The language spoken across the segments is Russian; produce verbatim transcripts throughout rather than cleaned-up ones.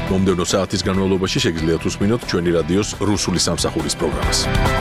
მომდევნო საათის განმავლობაში შეგიძლიათ უსმინოთ ჩვენი რადიოს რუსული სამსახურის პროგრამას.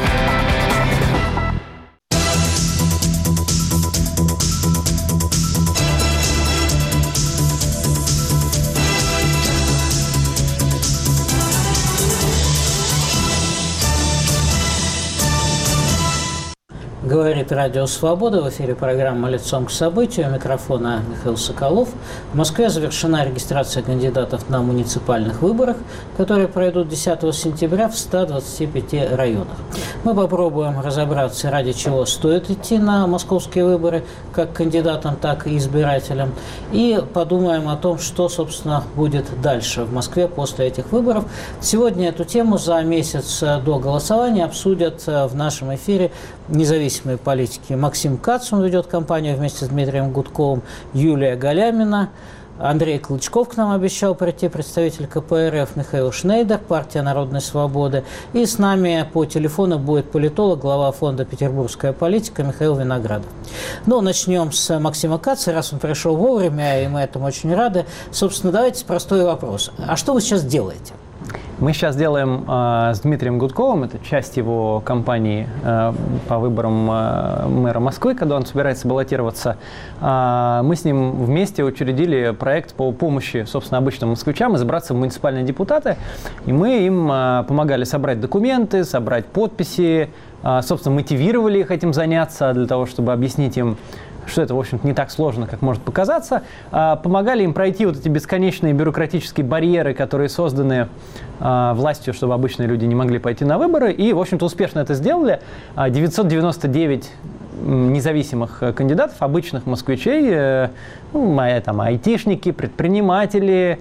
Говорит Радио Свобода. В эфире программа «Лицом к событию». У микрофона Михаил Соколов. В Москве завершена регистрация кандидатов на муниципальных выборах, которые пройдут десятого сентября в ста двадцати пяти районах. Мы попробуем разобраться, ради чего стоит идти на московские выборы, как кандидатам, так и избирателям. И подумаем о том, что, собственно, будет дальше в Москве после этих выборов. Сегодня эту тему за месяц до голосования обсудят в нашем эфире независимые политики. Максим Кац, он ведет кампанию вместе с Дмитрием Гудковым, Юлия Галямина, Андрей Клычков к нам обещал прийти, представитель ка пэ эр эф, Михаил Шнейдер, партия Народной Свободы. И с нами по телефону будет политолог, глава фонда «Петербургская политика» Михаил Виноградов. Ну, начнем с Максима Каца, раз он пришел вовремя, и мы этому очень рады. Собственно, давайте простой вопрос. А что вы сейчас делаете? Мы сейчас делаем э, с Дмитрием Гудковым, это часть его кампании э, по выборам э, мэра Москвы, когда он собирается баллотироваться. Э, мы с ним вместе учредили проект по помощи, собственно, обычным москвичам избраться в муниципальные депутаты. И мы им э, помогали собрать документы, собрать подписи, э, собственно, мотивировали их этим заняться для того, чтобы объяснить им, что это, в общем-то, не так сложно, как может показаться. Помогали им пройти вот эти бесконечные бюрократические барьеры, которые созданы властью, чтобы обычные люди не могли пойти на выборы. И, в общем-то, успешно это сделали. девятьсот девяносто девять независимых кандидатов, обычных москвичей, ну, там, айтишники, предприниматели,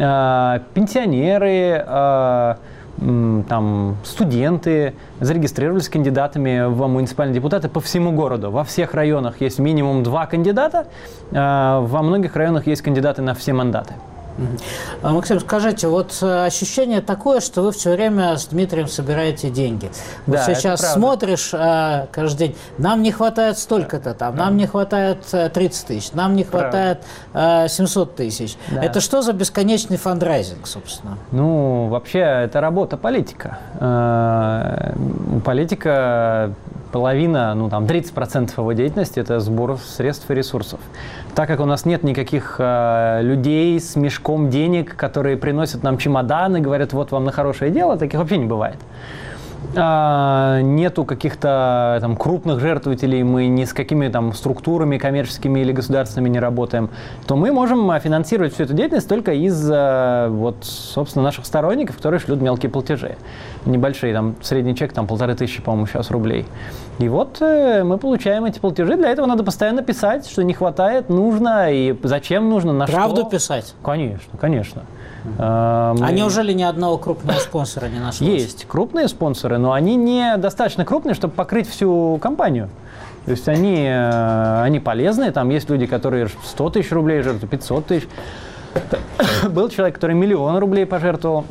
пенсионеры, там, студенты зарегистрировались кандидатами в муниципальные депутаты по всему городу. Во всех районах есть минимум два кандидата, во многих районах есть кандидаты на все мандаты. Максим, скажите, вот ощущение такое, что вы все время с Дмитрием собираете деньги. Вот да, сейчас смотришь а, каждый день, нам не хватает столько-то там, нам не хватает тридцать тысяч, нам не хватает а, семьсот тысяч. Да. Это что за бесконечный фандрайзинг, собственно? Ну, вообще, это работа политика. Политика... Половина, ну там тридцать процентов его деятельности – это сбор средств и ресурсов. Так как у нас нет никаких э, людей с мешком денег, которые приносят нам чемоданы, говорят, вот вам на хорошее дело, таких вообще не бывает. А, нету каких-то там крупных жертвователей, мы ни с какими там структурами коммерческими или государственными не работаем, то мы можем финансировать всю эту деятельность только из вот, собственно, наших сторонников, которые шлют мелкие платежи. Небольшие, там, средний чек, там, полторы тысячи, по-моему, сейчас рублей. И вот э, мы получаем эти платежи, для этого надо постоянно писать, что не хватает, нужно, и зачем нужно, на Правду что. Правду писать? Конечно, конечно. Мы... А неужели ни одного крупного спонсора не нашлось? Есть крупные спонсоры, но они не достаточно крупные, чтобы покрыть всю компанию. То есть они, они полезные, там есть люди, которые сто тысяч рублей жертвуют, пятьсот тысяч. Был человек, который миллион рублей пожертвовал.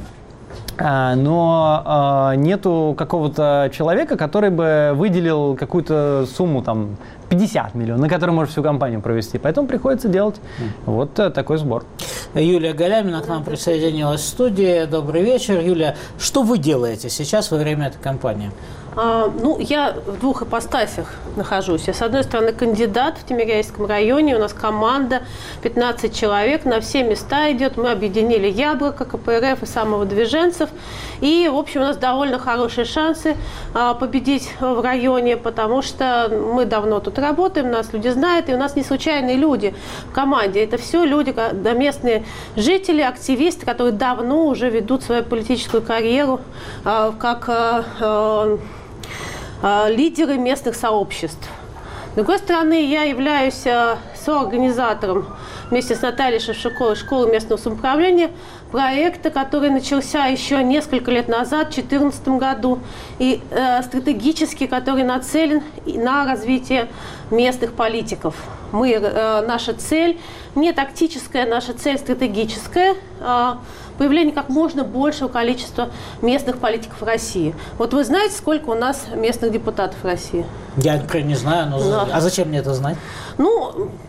Но нету какого-то человека, который бы выделил какую-то сумму, там, пятьдесят миллионов, на который может всю компанию провести. Поэтому приходится делать вот такой сбор. Юлия Галямина к нам присоединилась в студии. Добрый вечер. Юлия, что вы делаете сейчас во время этой кампании? А, ну, я в двух ипостасях нахожусь. Я, с одной стороны, кандидат в Тимирязевском районе. У нас команда, пятнадцать человек, на все места идет. Мы объединили Яблоко, ка пэ эр эф и самовыдвиженцев. И, в общем, у нас довольно хорошие шансы а, победить в районе, потому что мы давно тут работаем, нас люди знают, и у нас не случайные люди в команде. Это все люди, да, местные жители, активисты, которые давно уже ведут свою политическую карьеру а, как а, а, лидеры местных сообществ. С другой стороны, я являюсь соорганизатором вместе с Натальей Шевчуковой школы местного самоуправления проекта, который начался еще несколько лет назад, в две тысячи четырнадцатом году, и э, стратегически, который нацелен на развитие местных политиков. Мы, э, наша цель не тактическая, наша цель стратегическая, э, появление как можно большего количества местных политиков в России. Вот вы знаете, сколько у нас местных депутатов в России? Я, например, не знаю, но... Да. А зачем мне это знать? Ну,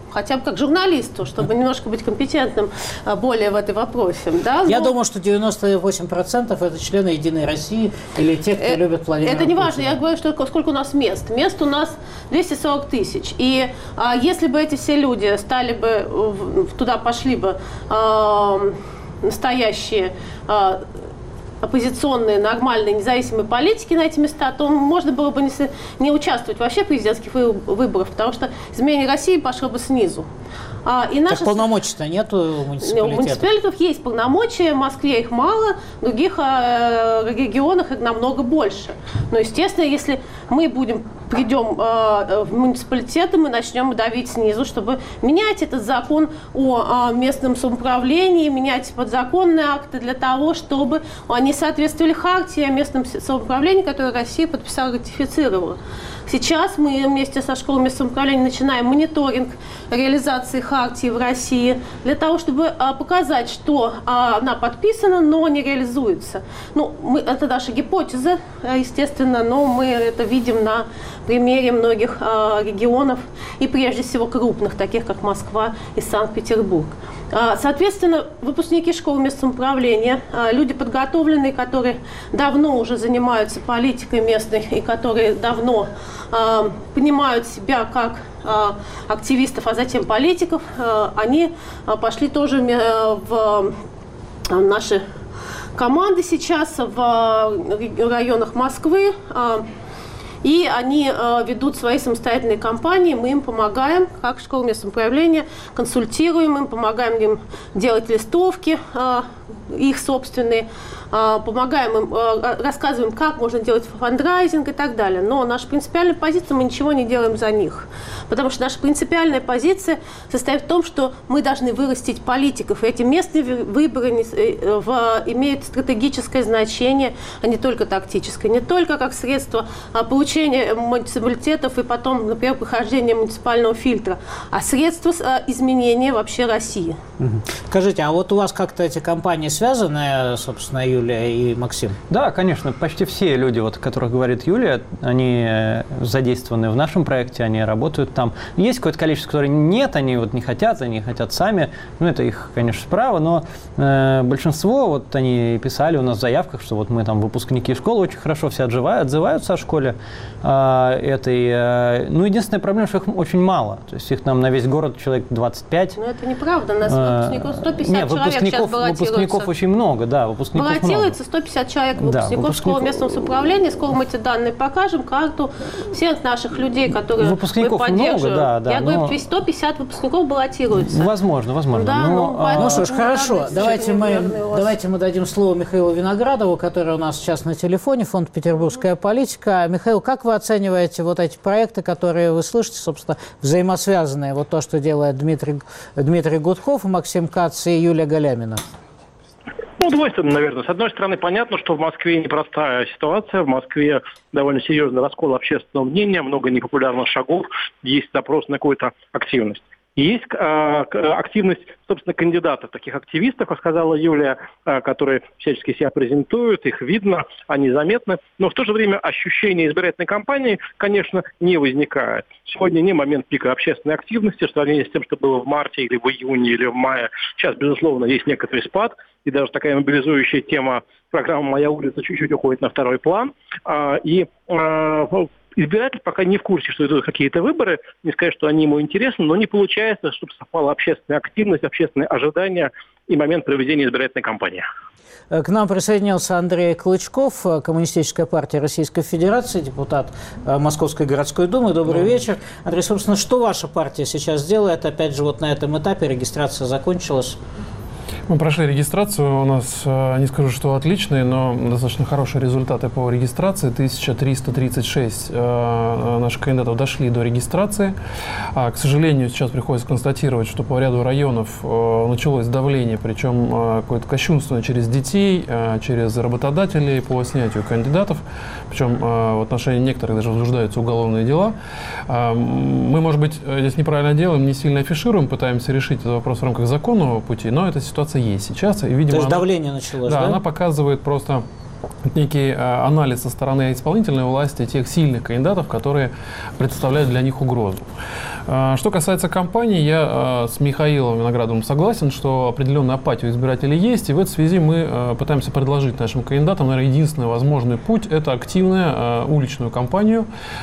хотя бы как журналисту, чтобы немножко быть компетентным более в этой вопросе. Да? Я Но... думаю, что девяносто восемь процентов это члены «Единой России» или те, кто э- любит Владимира Это не Путина. важно, я говорю, что сколько у нас мест. Мест у нас двести сорок тысяч. И а, если бы эти все люди стали бы, туда пошли бы а, настоящие а, оппозиционные, нормальные, независимые политики на эти места, то можно было бы не, не участвовать вообще в президентских выборах, потому что изменение России пошло бы снизу. А, и наша... Так полномочий-то нет у муниципалитетов? У муниципалитетов есть полномочия, в Москве их мало, в других э, регионах их намного больше. Но, естественно, если мы будем, придем э, в муниципалитеты, мы начнем давить снизу, чтобы менять этот закон о, о местном самоуправлении, менять подзаконные акты для того, чтобы они соответствовали хартии о местном самоуправлении, которую Россия подписала, ратифицировала. Сейчас мы вместе со школой местного самоуправления начинаем мониторинг реализации хартии в России для того, чтобы а, показать, что а, она подписана, но не реализуется. Ну, мы, это наша гипотеза, естественно, но мы это видим на примере многих а, регионов и прежде всего крупных, таких как Москва и Санкт-Петербург. А, соответственно, выпускники школы местного самоуправления, а, люди подготовленные, которые давно уже занимаются политикой местной и которые давно а, понимают себя как а, активистов, а затем политиков, а, они а, пошли тоже в а, наши команды сейчас в районах Москвы. А, И они э, ведут свои самостоятельные кампании, мы им помогаем, как школа местного самоуправления, консультируем им, помогаем им делать листовки, э, их собственные, э, помогаем им, э, рассказываем, как можно делать фандрайзинг и так далее. Но наша принципиальная позиция, мы ничего не делаем за них. Потому что наша принципиальная позиция состоит в том, что мы должны вырастить политиков. И эти местные выборы не, э, в, имеют стратегическое значение, а не только тактическое. Не только как средство а, получения муниципалитетов и потом, например, прохождения муниципального фильтра, а средство а, изменения вообще России. Угу. Скажите, а вот у вас как-то эти компании связаны, собственно, Юлия и Максим? Да, конечно. Почти все люди, вот, о которых говорит Юлия, они задействованы в нашем проекте, они работают там. Есть какое-то количество, которые нет, они вот не хотят, они хотят сами. Ну, это их, конечно, право, но э, большинство, вот они писали у нас в заявках, что вот мы там выпускники школы, очень хорошо все отживают, отзываются о школе э, этой. Э, ну, единственная проблема, что их очень мало. То есть их там на весь город человек двадцать пять. Ну, это неправда. У нас выпускников сто пятьдесят Нет, человек сейчас баллотируются. Выпускников очень много, да, выпускников баллотируется много. сто пятьдесят человек выпускников, да, выпускников школы местного самоуправления. Скоро мы эти данные покажем, карту всех наших людей, которые выпускников мы поддерживаем. Много, да, да, Я но... говорю, сто пятьдесят выпускников баллотируются. Возможно, возможно. Да, но, ну, а... ну что ж, хорошо. Давайте мы, давайте мы дадим слово Михаилу Виноградову, который у нас сейчас на телефоне, фонд «Петербургская политика». Михаил, как вы оцениваете вот эти проекты, которые вы слышите, собственно, взаимосвязанные? Вот то, что делает Дмитрий, Дмитрий Гудков, Максим Кац и Юлия Галямина. Ну, двойственно, наверное. С одной стороны, понятно, что в Москве непростая ситуация. В Москве довольно серьезный раскол общественного мнения, много непопулярных шагов, есть запрос на какую-то активность. Есть э, активность, собственно, кандидатов, таких активистов, как сказала Юлия, э, которые всячески себя презентуют, их видно, они заметны. Но в то же время ощущение избирательной кампании, конечно, не возникает. Сегодня не момент пика общественной активности в сравнении с тем, что было в марте или в июне или в мае. Сейчас, безусловно, есть некоторый спад, и даже такая мобилизующая тема программы «Моя улица» чуть-чуть уходит на второй план. А, и а, избиратель пока не в курсе, что идут какие-то выборы, не сказать, что они ему интересны, но не получается, чтобы совпала общественная активность, общественные ожидания и момент проведения избирательной кампании. К нам присоединился Андрей Клычков, Коммунистическая партия Российской Федерации, депутат Московской городской думы. Добрый да. вечер. Андрей, собственно, что ваша партия сейчас делает? Опять же, вот на этом этапе регистрация закончилась. Мы прошли регистрацию, у нас, не скажу, что отличные, но достаточно хорошие результаты по регистрации. тысяча триста тридцать шесть наших кандидатов дошли до регистрации. К сожалению, сейчас приходится констатировать, что по ряду районов началось давление, причем какое-то кощунственное через детей, через работодателей по снятию кандидатов. Причем в отношении некоторых даже возбуждаются уголовные дела. Мы, может быть, здесь неправильно делаем, не сильно афишируем, пытаемся решить этот вопрос в рамках законного пути, но эта ситуация есть сейчас. И, видимо, То есть она, давление началось, да? Да, она показывает просто некий анализ со стороны исполнительной власти тех сильных кандидатов, которые представляют для них угрозу. Что касается кампании, я с Михаилом Виноградовым согласен, что определенная апатия у избирателей есть, и в этой связи мы пытаемся предложить нашим кандидатам, наверное, единственный возможный путь – это активную уличную кампанию.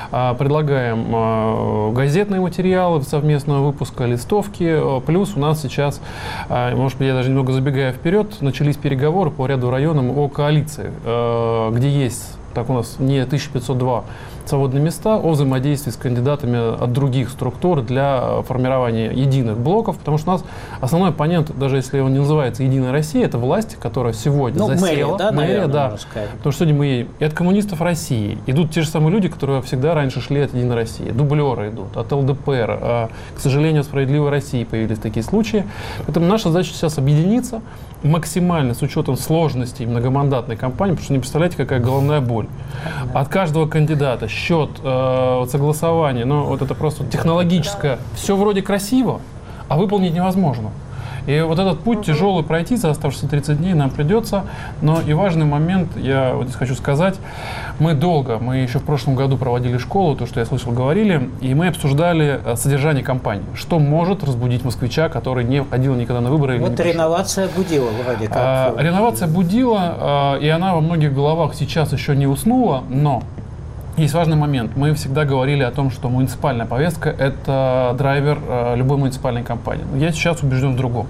Предлагаем газетные материалы совместного выпуска, листовки, плюс у нас сейчас, может быть, я даже немного забегая вперед, начались переговоры по ряду районам о коалиции, где есть, так у нас не тысяча пятьсот два свободные места, о взаимодействии с кандидатами от других структур для формирования единых блоков, потому что у нас основной оппонент, даже если он не называется «Единая Россия», это власть, которая сегодня ну, засела. Мэрия, да, мэрия, наверное, да. можно сказать. Потому что сегодня мы едем и от коммунистов России идут те же самые люди, которые всегда раньше шли от «Единой России». Дублеры идут, от эл дэ пэ эр. А, к сожалению, в «Справедливой России» появились такие случаи. Поэтому наша задача сейчас объединиться максимально с учетом сложностей многомандатной кампании, потому что не представляете, какая головная боль. От каждого кандидата счет, э, согласование, ну вот это просто технологическое. Все вроде красиво, а выполнить невозможно. И вот этот путь тяжелый пройти за оставшиеся тридцать дней нам придется. Но и важный момент, я вот здесь хочу сказать, мы долго, мы еще в прошлом году проводили школу, то, что я слышал, говорили, и мы обсуждали содержание кампании. Что может разбудить москвича, который не ходил никогда на выборы? Вот реновация будила вроде как. А, реновация будила, а, и она во многих головах сейчас еще не уснула, но есть важный момент. Мы всегда говорили о том, что муниципальная повестка – это драйвер э, любой муниципальной кампании. Я сейчас убежден в другом.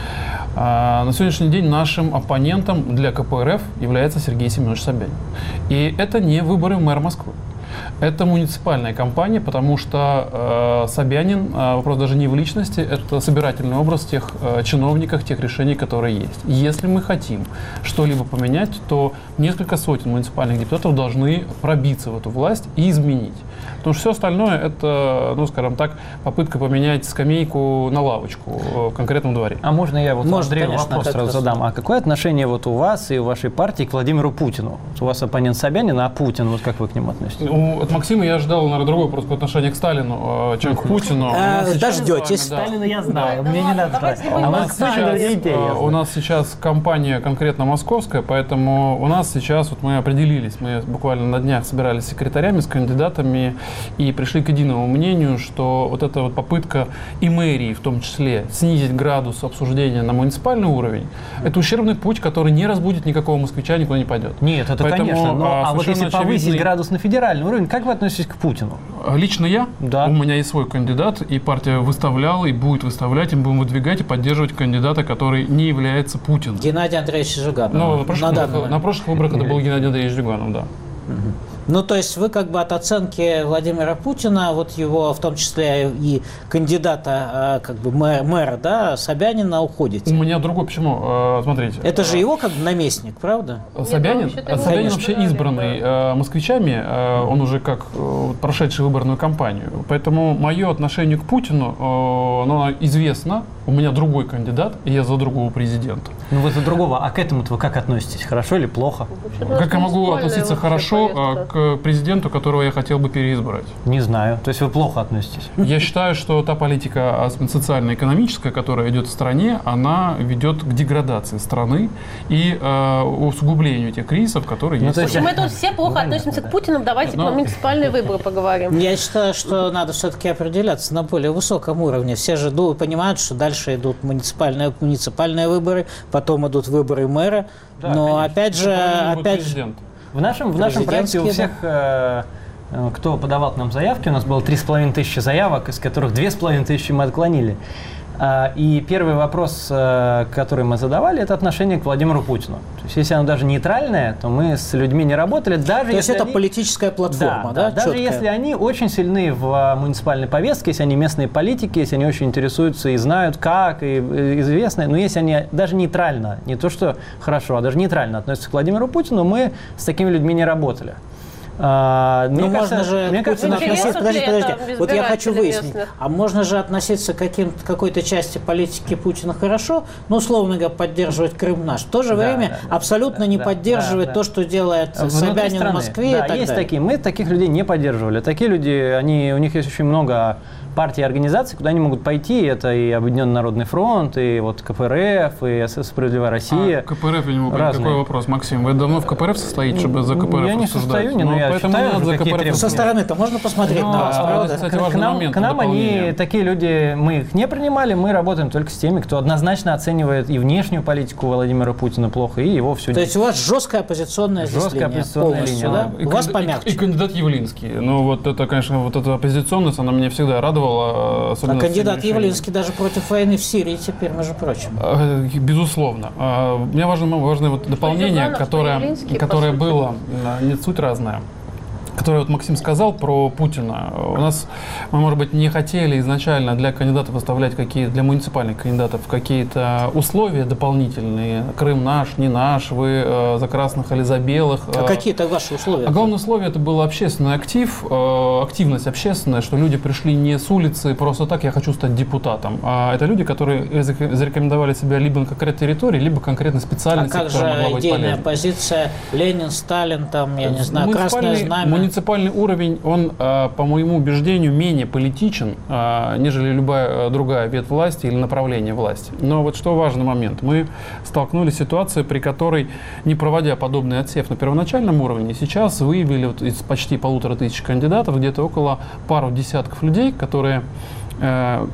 А, на сегодняшний день нашим оппонентом для ка пэ эр эф является Сергей Семенович Собянин. И это не выборы мэра Москвы. Это муниципальная кампания, потому что э, Собянин, э, вопрос даже не в личности, это собирательный образ тех э, чиновников, тех решений, которые есть. Если мы хотим что-либо поменять, то несколько сотен муниципальных депутатов должны пробиться в эту власть и изменить. Потому что все остальное это, ну, скажем так, попытка поменять скамейку на лавочку в конкретном дворе. А можно я вот Может, Андрею конечно, вопрос сразу задам? А какое отношение вот у вас и у вашей партии к Владимиру Путину? У вас оппонент Собянин, а Путин, вот как вы к нему относитесь? У, от Максима я ожидал, наверное, другой вопрос по отношению к Сталину, чем к Путину. А, дождетесь. Да. Сталина я знаю, мне не надо знать. А у, нас сейчас, у нас сейчас кампания конкретно московская, поэтому у нас сейчас вот мы определились, мы буквально на днях собирались с секретарями, с кандидатами и пришли к единому мнению, что вот эта вот попытка и мэрии в том числе снизить градус обсуждения на муниципальный уровень, это ущербный путь, который не разбудит никакого москвича, никуда не пойдет. Нет, это Поэтому, конечно, но, а, а вот если повысить очевидный... градус на федеральный уровень, как вы относитесь к Путину? Лично я? Да. У меня есть свой кандидат, и партия выставляла, и будет выставлять, и мы будем выдвигать и поддерживать кандидата, который не является Путиным. Геннадий Андреевич Жиганов. Ну, на прошлых, на выборах, на прошлых выборах это был Геннадий Андреевич Жиганов, да. Угу. Ну, то есть вы как бы от оценки Владимира Путина, вот его, в том числе и кандидата, как бы мэра, мэра да, Собянина, уходите? У меня другой, почему? Смотрите. Это же его как бы наместник, правда? Собянин, Нет, ну, Собянин вообще избранный э, москвичами, э, он уже как э, прошедший выборную кампанию. Поэтому мое отношение к Путину, э, оно известно. У меня другой кандидат, и я за другого президента. Ну вы за другого, а к этому-то вы как относитесь? Хорошо или плохо? Как я могу относиться хорошо к президенту, которого я хотел бы переизбрать? Не знаю. То есть вы плохо относитесь? Я считаю, что та политика социально-экономическая, которая идет в стране, она ведет к деградации страны и э, усугублению тех кризисов, которые ну, есть. есть... Мы тут все плохо относимся к Путину, давайте Но... про муниципальные выборы поговорим. Я считаю, что надо все-таки определяться на более высоком уровне. Все же думают, понимают, что дальше идут муниципальные, муниципальные выборы, потом идут выборы мэра. Да, но конечно. опять же, опять же, в нашем, в нашем проекте у всех, э, кто подавал к нам заявки, у нас было три с половиной тысячи заявок, из которых две с половиной тысячи мы отклонили. И первый вопрос, который мы задавали, это отношение к Владимиру Путину. То есть, если оно даже нейтральное, то мы с людьми не работали. Даже то есть это они... политическая платформа, да? да, да даже четкая. если они очень сильны в муниципальной повестке, если они местные политики, если они очень интересуются и знают, как, и известны, но если они даже нейтрально, не то что хорошо, а даже нейтрально относятся к Владимиру Путину, мы с такими людьми не работали. А, ну, мне можно кажется, же мне кажется, относиться, подождите, подождите. Вот я хочу выяснить, местных. а можно же относиться к каким-то, какой-то части политики Путина хорошо, ну, условно говоря, поддерживать Крым наш. В то же да, время да, абсолютно да, не да, поддерживать да, то, да. что делает Внутри Собянин в Москве да, и так есть далее. такие. Мы таких людей не поддерживали. Такие люди, они, у них есть очень много партии и организаций, куда они могут пойти. Это и Объединенный народный фронт, и вот ка пэ эр эф, и «Справедливая Россия». А, ка пэ эр эф, я не могу понять, какой вопрос, Максим? Вы давно в ка пэ эр эф состоите, чтобы за ка пэ эр эф Я не рассуждать? состою, но ну, я поэтому считаю, надо за ка пэ эр эф. Со стороны-то можно посмотреть ну, на вас, а, правда? Кстати, к, важный к нам, момент к нам они, такие люди, мы их не принимали, мы работаем только с теми, кто однозначно оценивает и внешнюю политику Владимира Путина плохо, и его все. То есть у вас жесткая оппозиционная здесь Жесткая линия, оппозиционная полностью, линия, да? И У вас кан- помягче. И, и кандидат Явлинский. Ну, вот это, конечно, вот эта оппозиционность, она меня всегда радовала. Особенно А кандидат с теми Явлинский даже против войны в Сирии теперь, между прочим. решениями. Э, Безусловно. Э, У меня важно, важное вот дополнение, Зюганов, которое, Явлинский, которое по сути. было, э, не суть разная, которое вот Максим сказал про Путина. У нас, мы, может быть, не хотели изначально для кандидатов выставлять какие для муниципальных кандидатов какие-то условия дополнительные. Крым наш, не наш, вы э, за красных или за белых. А какие-то ваши условия? А главное условие это был общественный актив, э, активность общественная, что люди пришли не с улицы, просто так, я хочу стать депутатом. А это люди, которые зарекомендовали себя либо на конкретной территории, либо конкретной А специальности, как которая могла же быть идейная полезна. позиция Ленин, Сталин, там, я не знаю, Красное Знамя? Муниципальный уровень, он, э, по моему убеждению, менее политичен, э, нежели любая э, другая ветвь власти или направление власти. Но вот что важный момент. Мы столкнулись с ситуацией, при которой, не проводя подобный отсев на первоначальном уровне, сейчас выявили вот из почти полутора тысяч кандидатов где-то около пару десятков людей, которые э,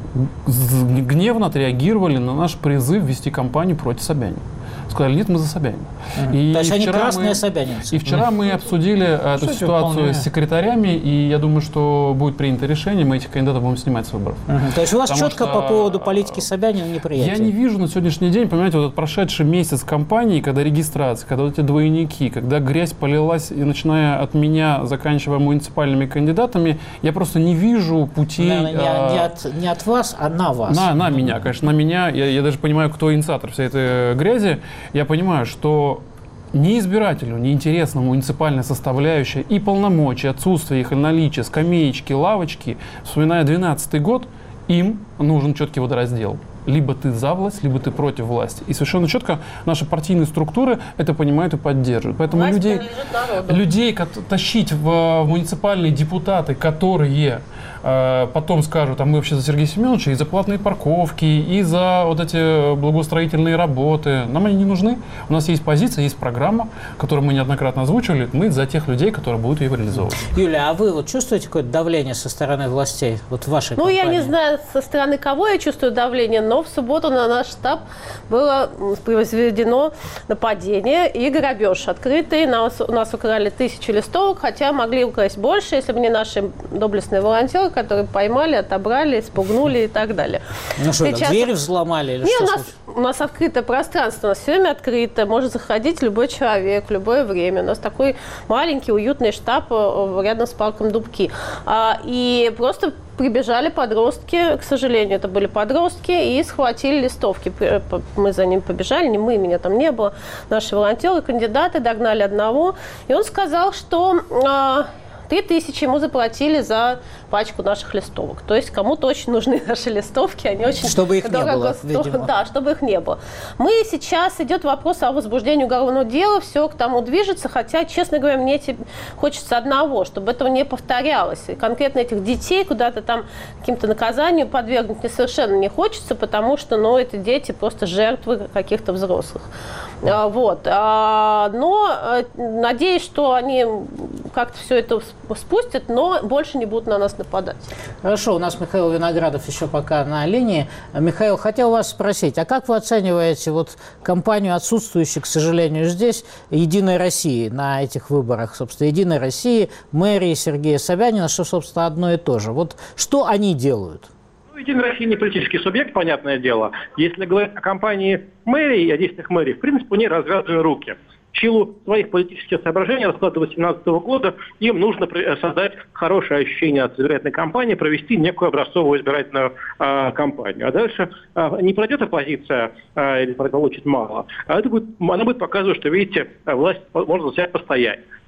гневно отреагировали на наш призыв вести кампанию против Собянина. Сказали, нет, мы за Собянина. Угу. И То есть они вчера красные мы, собянинцы. И вчера мы обсудили эту Кстати, ситуацию вполне. с секретарями, и я думаю, что будет принято решение, мы этих кандидатов будем снимать с выборов. Угу. То есть у вас Потому четко что по поводу политики Собянина неприятие? Я не вижу на сегодняшний день, понимаете, вот этот прошедший месяц кампании, когда регистрация, когда вот эти двойники, когда грязь полилась, и начиная от меня, заканчивая муниципальными кандидатами, я просто не вижу путей... Наверное, не, а, не, от, не от вас, а на вас. На, на меня, конечно, на меня. Я, я даже понимаю, кто инициатор всей этой грязи. Я понимаю, что ни избирателю, ни интересна муниципальная составляющая и полномочия, отсутствие их, и наличие, скамеечки, лавочки, вспоминая двенадцатый год, им нужен четкий водораздел. Либо ты за власть, либо ты против власти. И совершенно четко наши партийные структуры это понимают и поддерживают. Поэтому Власть людей, принадлежит народу. людей кот- тащить в муниципальные депутаты, которые э, потом скажут, а мы вообще за Сергея Семеновича и за платные парковки, и за вот эти благоустроительные работы. Нам они не нужны. У нас есть позиция, есть программа, которую мы неоднократно озвучивали. Мы за тех людей, которые будут ее реализовывать. Юля, а вы вот чувствуете какое-то давление со стороны властей вот в вашей Ну, компании? я не знаю, со стороны кого я чувствую давление, но в субботу на наш штаб было произведено нападение и грабеж открытый. Нас, у нас украли тысячу листовок, хотя могли украсть больше, если бы не наши доблестные волонтеры, которые поймали, отобрали, спугнули и так далее. Ну что, Сейчас- двери взломали или Не, что у нас, случилось? у нас открытое пространство, у нас все время открыто, может заходить любой человек в любое время. У нас такой маленький, уютный штаб э, рядом с парком Дубки. А, и просто прибежали подростки, к сожалению, это были подростки, и схватили листовки. Мы за ним побежали, не мы, меня там не было. Наши волонтеры, кандидаты догнали одного, и он сказал, что... э, Три тысячи ему заплатили за пачку наших листовок. То есть кому-то очень нужны наши листовки, они очень Чтобы их не дорого было, стоят. видимо. Да, чтобы их не было. Мы сейчас идет вопрос о возбуждении уголовного дела, все к тому движется, хотя, честно говоря, мне теп- хочется одного, чтобы этого не повторялось. И конкретно этих детей куда-то там каким-то наказанию подвергнуть мне совершенно не хочется, потому что, ну, это дети просто жертвы каких-то взрослых. А, вот. А, но а, надеюсь, что они как-то все это спустят, но больше не будут на нас нападать. Хорошо, у нас Михаил Виноградов еще пока на линии. Михаил, хотел вас спросить, а как вы оцениваете вот кампанию отсутствующей, к сожалению, здесь «Единой России» на этих выборах? Собственно, «Единой России», мэрии Сергея Собянина, что, собственно, одно и то же. Вот что они делают? Единая Россия не политический субъект, понятное дело. Если говорить о кампании мэрии и о действиях мэрии, в принципе, у нее развязаны руки. В силу своих политических соображений расклада две тысячи восемнадцатого года им нужно создать хорошее ощущение от избирательной кампании, провести некую образцовую избирательную э, кампанию. А дальше э, не пройдет оппозиция э, или получит мало, а это будет, она будет показывать, что, видите, власть может за себя постоять.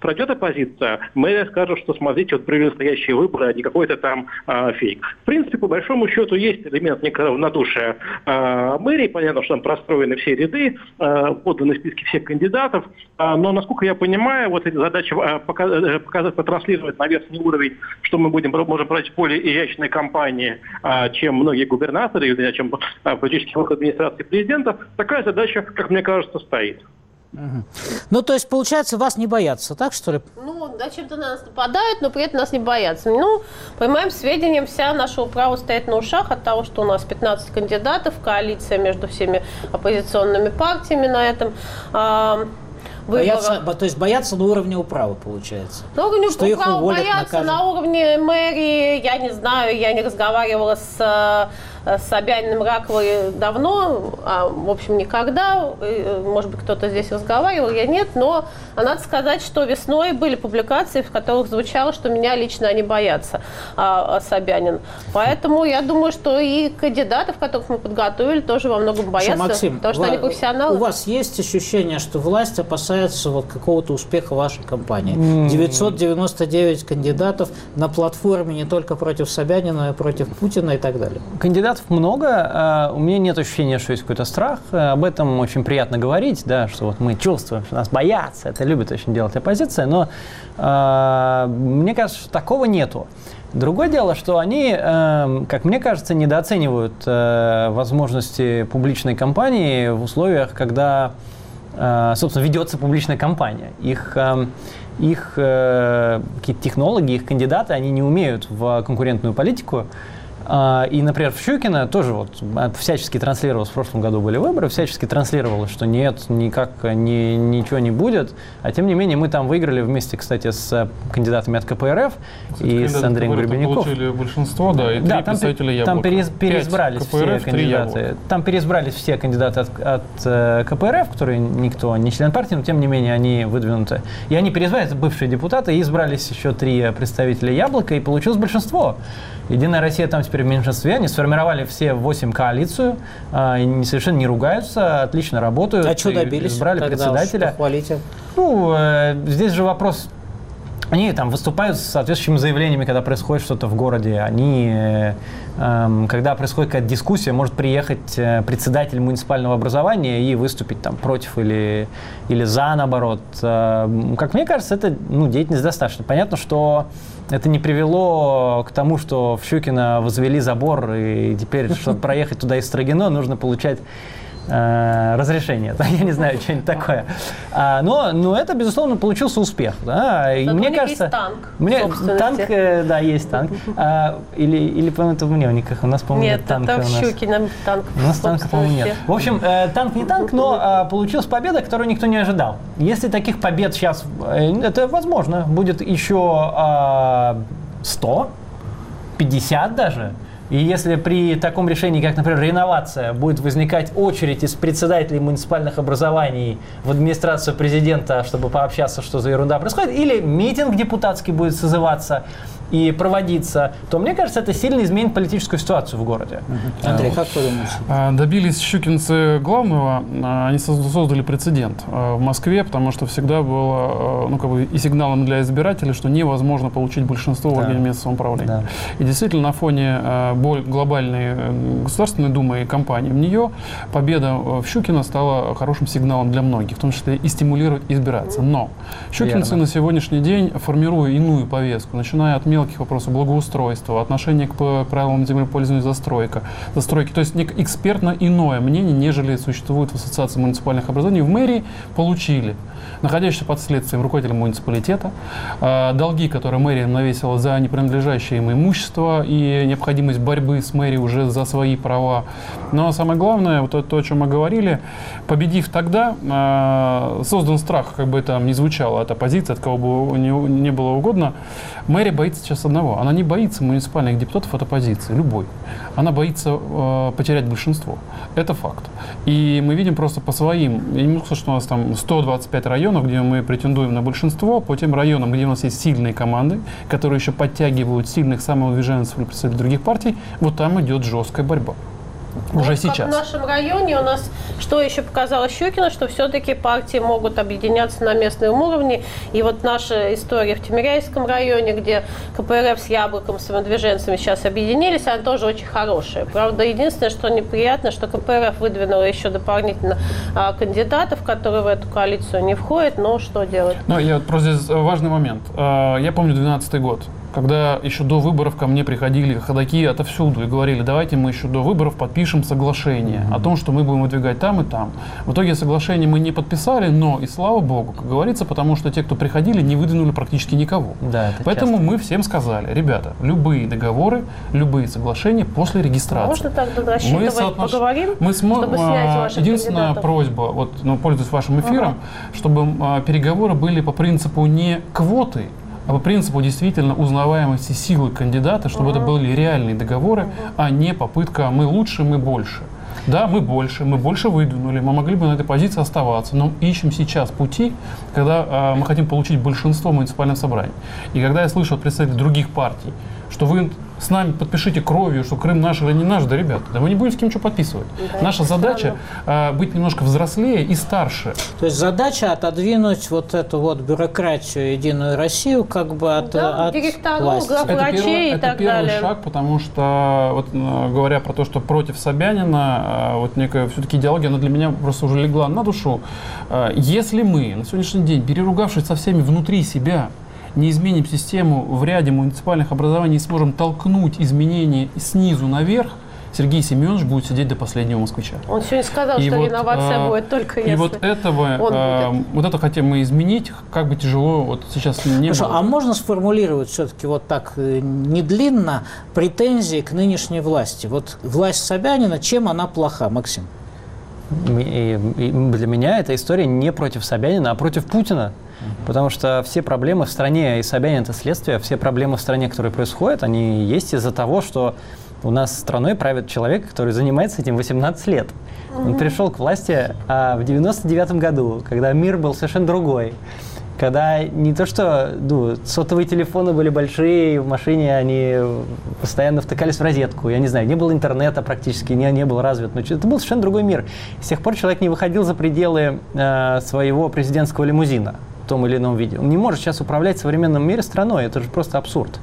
пройдет оппозиция, мэрия скажет, что смотрите, вот были настоящие выборы, а не какой-то там э, фейк. В принципе, по большому счету, есть элемент некого равнодушия э, мэрии. Понятно, что там простроены все ряды, э, поданы списки всех кандидатов. Э, но, насколько я понимаю, вот эта задача э, показать, показать, потранслировать на верхний уровень, что мы будем, можем проводить более изящной кампании, э, чем многие губернаторы, или чем э, политический руководитель администрации президента, такая задача, как мне кажется, стоит. Угу. Ну, то есть, получается, вас не боятся, так что ли? Ну, зачем-то на нас нападают, но при этом нас не боятся. Ну, по моим сведениям, вся наша управа стоит на ушах от того, что у нас пятнадцать кандидатов, коалиция между всеми оппозиционными партиями на этом а, боятся, то есть боятся на уровне управы, получается? На уровне что управы боятся, накажут. На уровне мэрии, я не знаю, я не разговаривала с... с Собяниным, Раковой давно, а, в общем, никогда. Может быть, кто-то здесь разговаривал, я нет. Но надо сказать, что весной были публикации, в которых звучало, что меня лично они боятся, а, а Собянин. Поэтому я думаю, что и кандидатов, которых мы подготовили, тоже во многом боятся, что, Максим, потому что вы, они профессионалы. У вас есть ощущение, что власть опасается вот какого-то успеха вашей кампании? девятьсот девяносто девять кандидатов на платформе не только против Собянина, но и против Путина и так далее. Кандидатов много, у меня нет ощущения, что есть какой-то страх, об этом очень приятно говорить, да, что вот мы чувствуем, что нас боятся, это любит очень делать оппозиция, но э, мне кажется, что такого нету. Другое дело, что они, э, как мне кажется, недооценивают э, возможности публичной кампании в условиях, когда, э, собственно, ведется публичная кампания. Их, э, их э, какие-то технологи, их кандидаты, они не умеют в конкурентную политику. И, например, в Щукино тоже вот всячески транслировалось, в прошлом году были выборы, всячески транслировалось, что нет, никак ни, ничего не будет. А тем не менее мы там выиграли вместе, кстати, с кандидатами от ка пэ эр эф, кстати, и с Андреем Гребенником. Получили большинство, да, и три да, там, представителя Яблока. Там переиз, переизбрались ка пэ эр эф, все кандидаты. Там переизбрались все кандидаты от, от ка пэ эр эф, которые никто не член партии, но тем не менее они выдвинуты. И они переизбрались, это бывшие депутаты, и избрались еще три представителя Яблока, и получилось большинство. Единая Россия там теперь в меньшинстве, они сформировали все восемь коалицию, э, совершенно не ругаются, отлично работают. А что добились? Избрали тогда председателя. Похвалите. Ну, э, здесь же вопрос. Они там выступают с соответствующими заявлениями, когда происходит что-то в городе. Они, э, э, когда происходит какая-то дискуссия, может приехать э, председатель муниципального образования и выступить там против или, или за, наоборот. Э, как мне кажется, это ну, деятельность достаточно. Понятно, что это не привело к тому, что в Щукино возвели забор, и теперь, чтобы проехать туда из Строгино, нужно получать э, разрешение. Я не знаю, что-нибудь такое. А, но, но это, безусловно, получился успех. Да? И мне кажется, есть танк. Мне, танк, э, да, есть танк. А, или, или, по-моему, это в Мневниках. У нас, по-моему, нет, нет танка. Нет, это в Щукино танк. У нас танка, по-моему, нет. В общем, э, танк не танк, но э, получилась победа, которую никто не ожидал. Если таких побед сейчас, э, это возможно, будет еще э, сто, пятьдесят даже. И если при таком решении, как, например, реновация, будет возникать очередь из председателей муниципальных образований в администрацию президента, чтобы пообщаться, что за ерунда происходит, или митинг депутатский будет созываться и проводиться, то, мне кажется, это сильно изменит политическую ситуацию в городе. Uh-huh. Андрей, как вы думаете? Добились щукинцы главного, они создали прецедент в Москве, потому что всегда было ну, как бы и сигналом для избирателей, что невозможно получить большинство в органе местного самоуправления. Да. И действительно, на фоне более глобальной Государственной Думы и кампании в нее, победа в Щукино стала хорошим сигналом для многих, в том числе и стимулировать избираться. Но щукинцы Верно. На сегодняшний день, формируя иную повестку, начиная от мелких вопросов благоустройства, отношения к правилам землепользования застройка, застройки, то есть экспертно иное мнение, нежели существует в Ассоциации муниципальных образований, в мэрии получили. Находящийся под следствием руководителя муниципалитета, э, долги, которые мэрия навесила за непринадлежащее им имущество и необходимость борьбы с мэрией уже за свои права. Но самое главное, вот то, о чем мы говорили, победив тогда, э, создан страх, как бы это ни звучало от оппозиции, от кого бы не, не было угодно, мэрия боится сейчас одного. Она не боится муниципальных депутатов от оппозиции, любой. Она боится э, потерять большинство. Это факт. И мы видим просто по своим, я не могу сказать, что у нас там сто двадцать пять районов, где мы претендуем на большинство, по тем районам, где у нас есть сильные команды, которые еще подтягивают сильных самовыдвиженцев или представителей других партий, вот там идет жесткая борьба. уже вот сейчас. Как в нашем районе у нас, что еще показало Щукина, что все-таки партии могут объединяться на местном уровне. И вот наша история в Тимиряйском районе, где КПРФ с Яблоком, с самодвиженцами сейчас объединились, она тоже очень хорошая. Правда, единственное, что неприятно, что КПРФ выдвинула еще дополнительно а, кандидатов, которые в эту коалицию не входят, но что делать? Ну, я вот просто здесь важный момент. Я помню двенадцатый год, когда еще до выборов ко мне приходили ходаки отовсюду и говорили, давайте мы еще до выборов подпишем соглашение mm-hmm. о том, что мы будем выдвигать там и там. В итоге соглашение мы не подписали, но и слава богу, как говорится, потому что те, кто приходили, не выдвинули практически никого. Да, поэтому часто. Мы всем сказали, ребята, любые договоры, любые соглашения после регистрации. Можно тогда рассчитывать, мы соотнош... поговорим, мы см... чтобы снять ваших Единственная кандидатов. Просьба, вот, ну, пользуясь вашим эфиром, uh-huh. чтобы а, переговоры были по принципу не квоты, а по принципу действительно узнаваемости силы кандидата, чтобы uh-huh. это были реальные договоры, uh-huh. а не попытка «мы лучше, мы больше». Да, мы больше, мы больше выдвинули, мы могли бы на этой позиции оставаться, но ищем сейчас пути, когда э, мы хотим получить большинство в муниципальном собрании. И когда я слышу от представителей других партий, что вы с нами подпишите кровью, что Крым наш или не наш, да, ребята, да мы не будем с кем ничего подписывать. Да, наша задача э, быть немножко взрослее и старше. То есть задача отодвинуть вот эту вот бюрократию Единую Россию как бы от, да, от директоров, власти. Это первый, и это так первый далее. шаг, потому что, вот, говоря про то, что против Собянина, вот некая все-таки идеология, она для меня просто уже легла на душу. Если мы на сегодняшний день, переругавшись со всеми внутри себя, не изменим систему в ряде муниципальных образований и сможем толкнуть изменения снизу наверх, Сергей Семенович будет сидеть до последнего москвича. Он сегодня сказал, и что вот, реновация а, будет только если И вот этого, он а, будет. вот это хотим мы изменить, как бы тяжело вот сейчас не Хорошо, было. а можно сформулировать все-таки вот так не длинно претензии к нынешней власти? Вот власть Собянина, чем она плоха, Максим? И, и для меня эта история не против Собянина, а против Путина. Потому что все проблемы в стране, и Собянин – это следствие, все проблемы в стране, которые происходят, они есть из-за того, что у нас страной правит человек, который занимается этим восемнадцать лет. Он пришел к власти а, в девяносто девятом году, когда мир был совершенно другой. Когда не то что ну, сотовые телефоны были большие, в машине они постоянно втыкались в розетку, я не знаю, не было интернета практически, не, не был развит, но это был совершенно другой мир. С тех пор человек не выходил за пределы э, своего президентского лимузина в том или ином виде. Он не может сейчас управлять в современном мире страной, это же просто абсурд.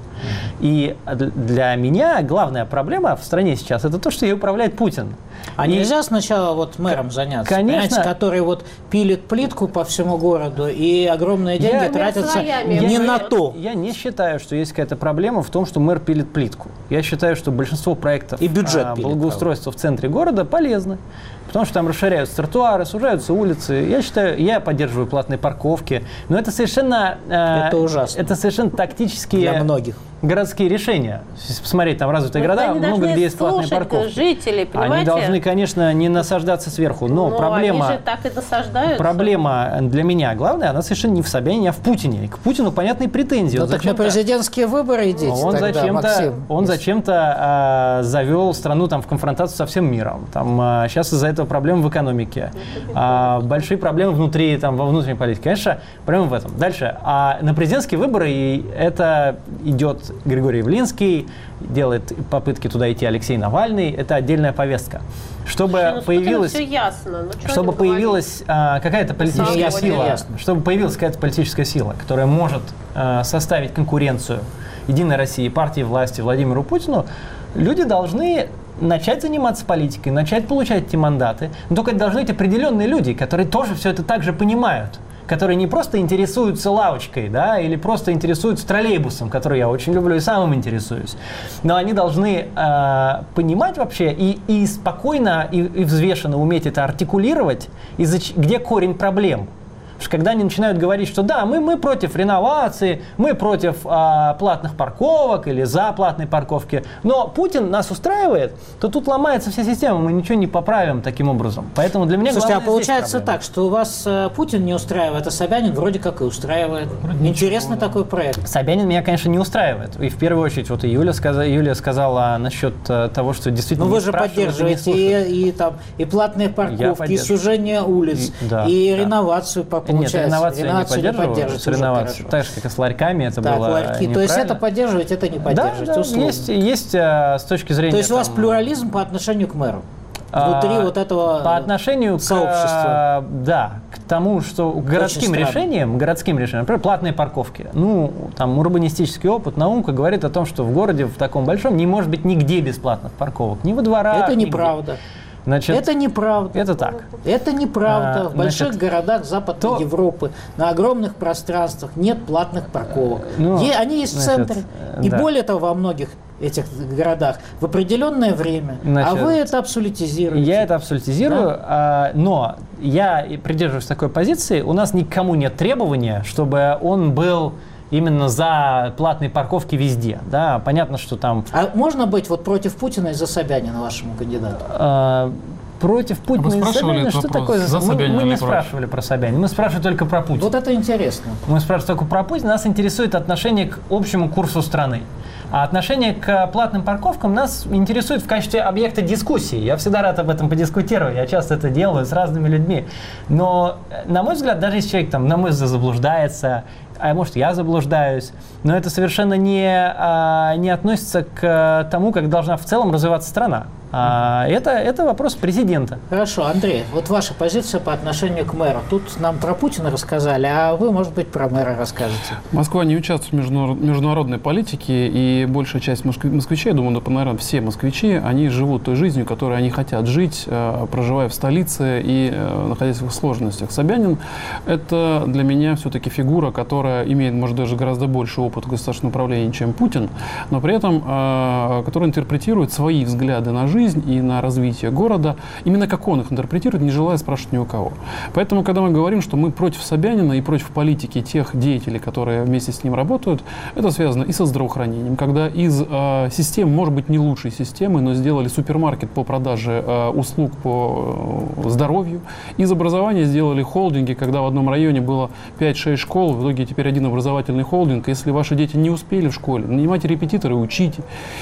И для меня главная проблема в стране сейчас – это то, что ей управляет Путин. А и нельзя сначала вот мэром заняться, конечно, который вот пилит плитку по всему городу, и огромные деньги я, тратятся слоями, не я, на то. Я не считаю, что есть какая-то проблема в том, что мэр пилит плитку. Я считаю, что большинство проектов и бюджет а, пилит, благоустройства правда. В центре города полезны. Потому что там расширяются тротуары, сужаются улицы. Я считаю, я поддерживаю платные парковки. Но это совершенно... Э, это ужасно. Это совершенно тактические... Для многих. Городские решения. Если посмотреть, там развитые но города, много где есть платные парковки. Жителей, понимаете? Они должны, конечно, не насаждаться сверху. Но, но проблема... они же так и насаждаются. Проблема для меня главная, она совершенно не в Собянине, а в Путине. К Путину понятные претензии. Ну так на президентские выборы идите он тогда, зачем-то, Максим. он зачем-то а, завел страну там, в конфронтацию со всем миром. Там, а, сейчас из-за этого проблемы в экономике. А, большие проблемы внутри, там, во внутренней политике. Конечно, проблема в этом. Дальше. А на президентские выборы и это идет Григорий Явлинский, делает попытки туда идти Алексей Навальный. Это отдельная повестка. Чтобы ну, появилась, все ясно. Ну, чтобы появилась а, какая-то политическая ясно, сила, ясно. чтобы появилась какая-то политическая сила, которая может а, составить конкуренцию Единой России, партии власти Владимиру Путину, люди должны начать заниматься политикой, начать получать эти мандаты. Но только это должны быть определенные люди, которые тоже все это также понимают, которые не просто интересуются лавочкой, да, или просто интересуются троллейбусом, который я очень люблю и сам им интересуюсь. Но они должны э, понимать вообще и, и спокойно, и, и взвешенно уметь это артикулировать, из-за, где корень проблем. Потому что когда они начинают говорить, что да, мы, мы против реновации, мы против а, платных парковок или за платные парковки, но Путин нас устраивает, то тут ломается вся система, мы ничего не поправим таким образом. Поэтому для меня Слушайте, а главное получается так, что у вас а, Путин не устраивает, а Собянин вроде как и устраивает. Вроде Интересный ничего, такой проект. Собянин меня, конечно, не устраивает. И в первую очередь, вот и Юля, сказ... Юля сказала насчет того, что действительно... Ну вы же поддерживаете и, и, там, и платные парковки, и сужение улиц, и, да, и да. реновацию по Нет, реновацию я не поддерживаю, с реновацией, так же, как и с ларьками, это так, было ларьки. То есть это поддерживать, это не поддерживать, да, да, условно. Есть, есть а, с точки зрения... То есть там, у вас плюрализм по отношению к мэру? внутри а, вот этого по отношению сообщества. К, да, к тому, что к городским решениям, городским решениям, например, платные парковки. Ну, там урбанистический опыт, наука говорит о том, что в городе в таком большом не может быть нигде бесплатных парковок, ни во дворах. Это нигде. Неправда. Значит, это неправда. Это так. Это неправда. А, в больших значит, городах Западной то... Европы на огромных пространствах нет платных парковок. Ну, Е- они есть значит, в центре. И да. более того, во многих этих городах в определенное время. Значит, а вы это абсолютизируете. Я это абсолютизирую, да? а, но я придерживаюсь такой позиции. У нас никому нет требования, чтобы он был именно за платные парковки везде. Да? Понятно, что там... А можно быть вот против Путина и за Собянина, вашему кандидату? А, против Путина и за Собянина? Что такое? За мы, мы не спрашивали про Собянина, мы спрашивали только про Путина. Вот это интересно. Мы спрашивали только про Путина. Нас интересует отношение к общему курсу страны. А отношение к платным парковкам нас интересует в качестве объекта дискуссии. Я всегда рад об этом подискутировать, я часто это делаю с разными людьми. Но, на мой взгляд, даже если человек, там, на мой взгляд, заблуждается, а может, я заблуждаюсь, но это совершенно не, а, не относится к тому, как должна в целом развиваться страна. А, это, это вопрос президента. Хорошо, Андрей, вот ваша позиция по отношению к мэру. Тут нам про Путина рассказали, а вы, может быть, про мэра расскажете. Москва не участвует в международной политике, и большая часть москвичей, я думаю, да, наверное, все москвичи, они живут той жизнью, которой они хотят жить, проживая в столице и находясь в их сложностях. Собянин – это для меня все-таки фигура, которая имеет, может, даже гораздо больше опыта государственного управления, чем Путин, но при этом, которая интерпретирует свои взгляды на жизнь, жизнь и на развитие города, именно как он их интерпретирует, не желая спрашивать ни у кого. Поэтому, когда мы говорим, что мы против Собянина и против политики тех деятелей, которые вместе с ним работают, это связано и со здравоохранением, когда из э, систем, может быть, не лучшей системы, но сделали супермаркет по продаже э, услуг по э, здоровью, из образования сделали холдинги, когда в одном районе было пять-шесть школ, в итоге теперь один образовательный холдинг. Если ваши дети не успели в школе, нанимайте репетитора и учите.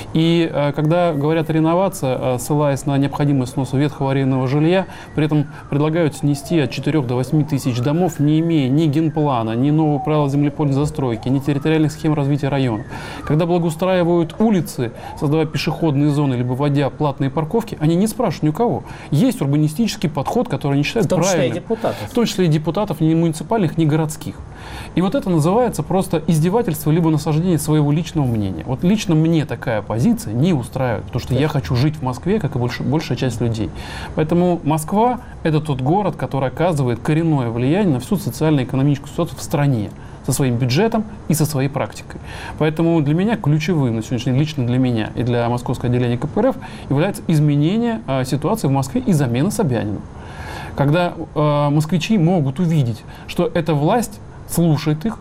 И э, когда говорят о реновации, ссылаясь на необходимость сноса ветхого арендного жилья, при этом предлагают снести от четырёх до восьми тысяч домов, не имея ни генплана, ни нового правила землепользования застройки, ни территориальных схем развития района. Когда благоустраивают улицы, создавая пешеходные зоны, либо вводя платные парковки, они не спрашивают ни у кого. Есть урбанистический подход, который они считают правильным. В том числе и депутатов. В том числе и депутатов, ни муниципальных, ни городских. И вот это называется просто издевательство, либо насаждение своего личного мнения. Вот лично мне такая позиция не устраивает, потому что я хочу жить в Москве, как и больш, большая часть людей. Поэтому Москва – это тот город, который оказывает коренное влияние на всю социально-экономическую ситуацию в стране, со своим бюджетом и со своей практикой. Поэтому для меня ключевым на сегодняшний день, лично для меня и для московского отделения ка пэ эр эф, является изменение э, ситуации в Москве и замена Собянина. Когда э, москвичи могут увидеть, что эта власть слушает их,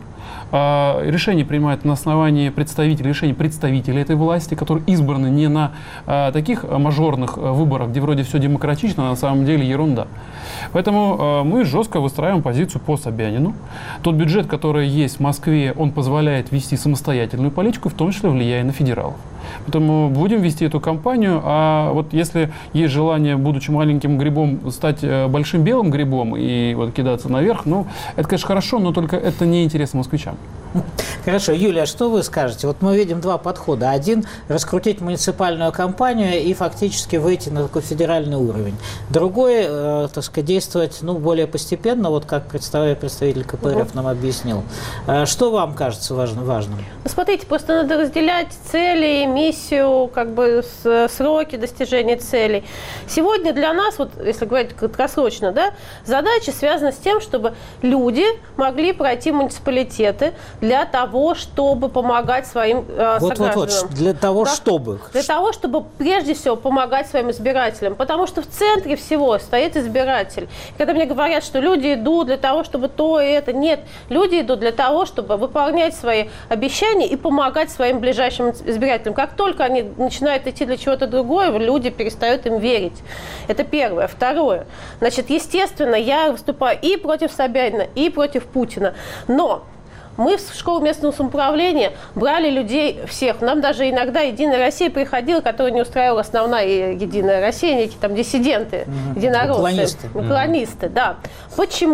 решения принимают на основании представителей, решений представителей этой власти, которые избраны не на а, таких мажорных выборах, где вроде все демократично, а на самом деле ерунда. Поэтому а, мы жестко выстраиваем позицию по Собянину. Тот бюджет, который есть в Москве, он позволяет вести самостоятельную политику, в том числе влияя на федералов. Поэтому будем вести эту кампанию, а вот если есть желание, будучи маленьким грибом, стать большим белым грибом и вот кидаться наверх, ну, это, конечно, хорошо, но только это не интересно москвичам. Хорошо. Юлия, что вы скажете? Вот мы видим два подхода. Один – раскрутить муниципальную кампанию и фактически выйти на такой федеральный уровень. Другой, э, так сказать, действовать ну, более постепенно, вот как представитель ка пэ эр эф нам объяснил. Э, что вам кажется важным? важным? Ну, смотрите, просто надо разделять цели, миссию, как бы с, сроки достижения целей. Сегодня для нас, вот если говорить краткосрочно, да, задача связана с тем, чтобы люди могли пройти муниципалитеты для того, чтобы помогать своим э, вот, согражданам. Вот, вот, для того, да? чтобы? Для того, чтобы прежде всего помогать своим избирателям. Потому что в центре всего стоит избиратель. Когда мне говорят, что люди идут для того, чтобы то и это, нет. Люди идут для того, чтобы выполнять свои обещания и помогать своим ближайшим избирателям. Как только они начинают идти для чего-то другого, люди перестают им верить. Это первое. Второе. Значит, естественно, я выступаю и против Собянина, и против Путина. Но мы в школу местного самоуправления брали людей всех. Нам даже иногда «Единая Россия» приходила, которая не устраивала основная «Единая Россия», некие там диссиденты, mm-hmm. единороссы, уклонисты. уклонисты mm-hmm. да. Почему?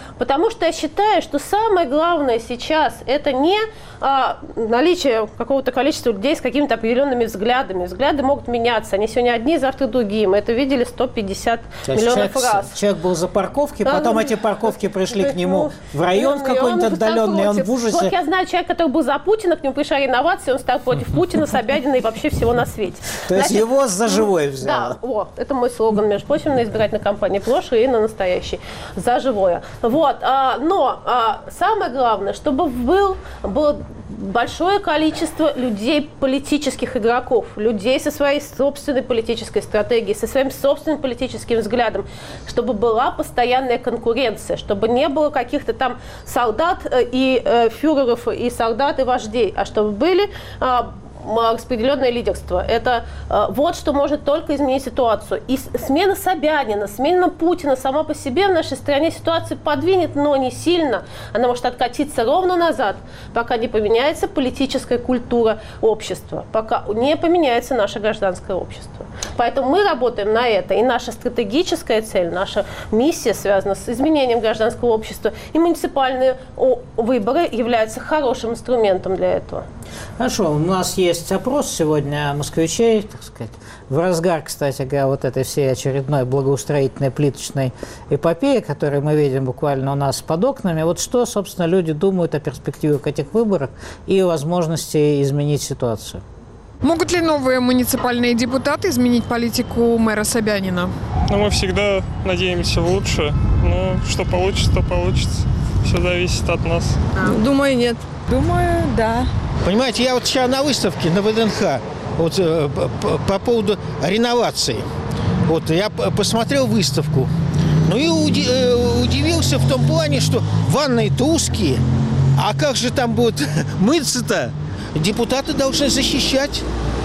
Потому что я считаю, что самое главное сейчас это не а, наличие какого-то количества людей с какими-то определенными взглядами. Взгляды могут меняться. Они сегодня одни, завтра другие. Мы это видели сто пятьдесят миллионов человек, раз. Человек был за парковки, потом а, эти парковки пришли к нему в район в какой-нибудь отдаленный, он в ужасе. Вот я знаю человека, который был за Путина, к нему пришла реновация, он стал против Путина, Собянина и вообще всего на свете. То есть его за живое взяло. Да, вот, это мой слоган, между прочим, на избирательной кампании прошлой и на настоящей. За живое. Вот, а, но а, самое главное, чтобы был, было большое количество людей, политических игроков, людей со своей собственной политической стратегией, со своим собственным политическим взглядом, чтобы была постоянная конкуренция, чтобы не было каких-то там солдат и э, фюреров, и солдат, и вождей, а чтобы были э, распределенное лидерство. Это э, вот что может только изменить ситуацию. И смена Собянина, смена Путина сама по себе в нашей стране ситуацию подвинет, но не сильно. Она может откатиться ровно назад, пока не поменяется политическая культура общества, пока не поменяется наше гражданское общество. Поэтому мы работаем на это. И наша стратегическая цель, наша миссия связана с изменением гражданского общества. И муниципальные выборы являются хорошим инструментом для этого. Хорошо, у нас есть опрос сегодня москвичей, так сказать, в разгар, кстати говоря, вот этой всей очередной благоустроительной плиточной эпопеи, которую мы видим буквально у нас под окнами. Вот что, собственно, люди думают о перспективах этих выборов и возможности изменить ситуацию? Могут ли новые муниципальные депутаты изменить политику мэра Собянина? Ну, мы всегда надеемся в лучшее. Но что получится, то получится. Все зависит от нас. Думаю, нет. Думаю, да. Понимаете, я вот сейчас на выставке на ВДНХ вот, по, по поводу реновации. Вот, я посмотрел выставку. Ну и удивился в том плане, что ванные-то узкие. А как же там будут мыться-то? Депутаты должны защищать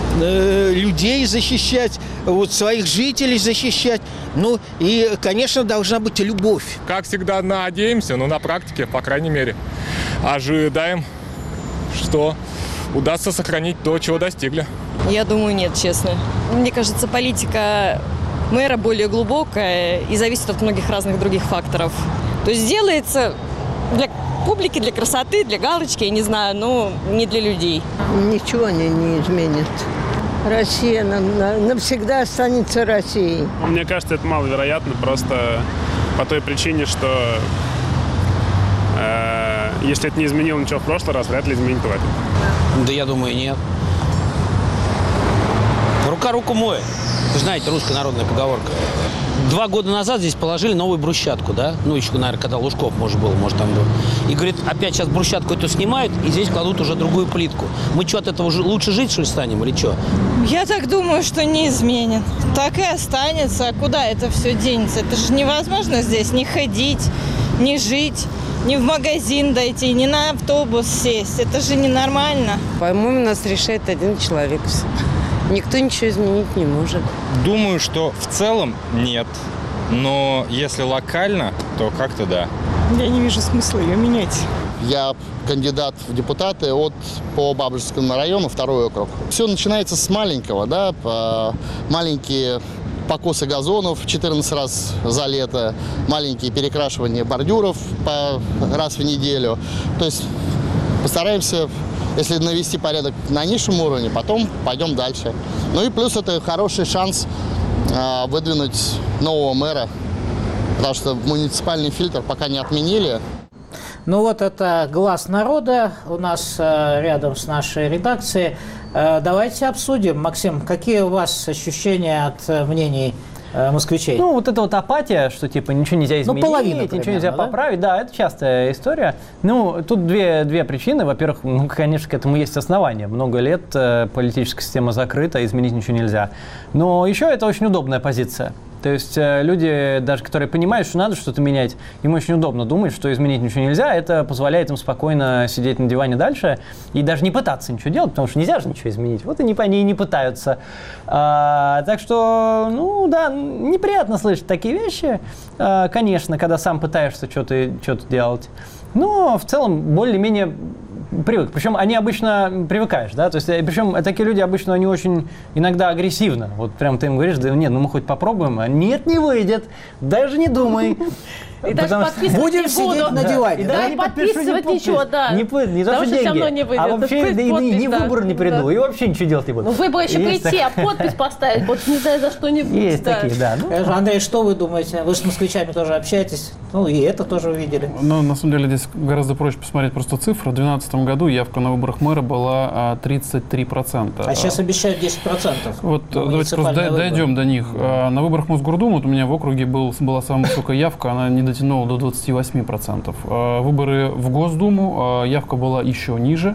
э, людей, защищать вот, своих жителей, защищать. Ну и, конечно, должна быть любовь. Как всегда надеемся, но на практике, по крайней мере, ожидаем, что удастся сохранить то, чего достигли. Я думаю, нет, честно. Мне кажется, политика мэра более глубокая и зависит от многих разных других факторов. То есть делается для публики, для красоты, для галочки, я не знаю, но не для людей. Ничего не, не изменит. Россия навсегда останется Россией. Мне кажется, это маловероятно, просто по той причине, что э, если это не изменило ничего в прошлый раз, вряд ли изменит в этом. Да я думаю, нет. Рука руку моет. Вы знаете, русская народная поговорка. Два года назад здесь положили новую брусчатку, да? Ну, еще, наверное, когда Лужков, может, был, может, там был. И, говорит, опять сейчас брусчатку эту снимают, и здесь кладут уже другую плитку. Мы что, от этого лучше жить, что ли, станем, или что? Я так думаю, что не изменит. Так и останется. А куда это все денется? Это же невозможно здесь не ходить, не жить, не в магазин дойти, не на автобус сесть. Это же ненормально. По-моему, нас решает один человек. Никто ничего изменить не может. Думаю, что в целом нет. Но если локально, то как-то да. Я не вижу смысла ее менять. Я кандидат в депутаты от по Бабушкинскому району, второй округ. Все начинается с маленького, да, по, маленькие покосы газонов четырнадцать раз за лето, маленькие перекрашивания бордюров по раз в неделю. То есть постараемся, если навести порядок на низшем уровне, потом пойдем дальше. Ну и плюс это хороший шанс э, выдвинуть нового мэра, потому что муниципальный фильтр пока не отменили. Ну вот это «Глаз народа» у нас э, рядом с нашей редакцией. Э, давайте обсудим. Максим, какие у вас ощущения от э, мнений э, москвичей? Ну, вот эта вот апатия, что типа ничего нельзя изменить, ну, половина, ничего примерно, нельзя да? поправить. Да, это частая история. Ну, тут две, две причины. Во-первых, ну, конечно, к этому есть основания. Много лет э, политическая система закрыта, изменить ничего нельзя. Но еще это очень удобная позиция. То есть э, люди, даже которые понимают, что надо что-то менять, им очень удобно думать, что изменить ничего нельзя. Это позволяет им спокойно сидеть на диване дальше и даже не пытаться ничего делать, потому что нельзя же ничего изменить. Вот они, они и не пытаются. А, так что, ну да, неприятно слышать такие вещи, а, конечно, когда сам пытаешься что-то, что-то делать. Но в целом более-менее привык. Причем они обычно привыкаешь, да, то есть, причем такие люди обычно, они очень иногда агрессивно. Вот прям ты им говоришь, да нет, ну мы хоть попробуем, а нет, не выйдет, даже не думай. И даже подписывать будем не сидеть буду. на диване. И да, даже подписывать ничего, да. Не, не за что деньги, все равно не выйдет. а вообще да, ни, подпись, ни да. выбор не приду, да. и вообще ничего делать не буду. Ну, выбор еще Есть прийти, так... а подпись поставить, вот не знаю за что-нибудь. Есть да. такие, да. Ну, Андрей, что вы думаете? Вы с москвичами тоже общаетесь? Ну, и это тоже увидели. Ну, на самом деле, здесь гораздо проще посмотреть просто цифры. В две тысячи двенадцатом году явка на выборах мэра была тридцать три процента. А сейчас обещают десять процентов. Вот давайте просто д- дойдем до них. На выборах в Мосгордуму вот у меня в округе был, была самая высокая явка, она не дотянула до двадцати восьми процентов. Выборы в Госдуму, явка была еще ниже.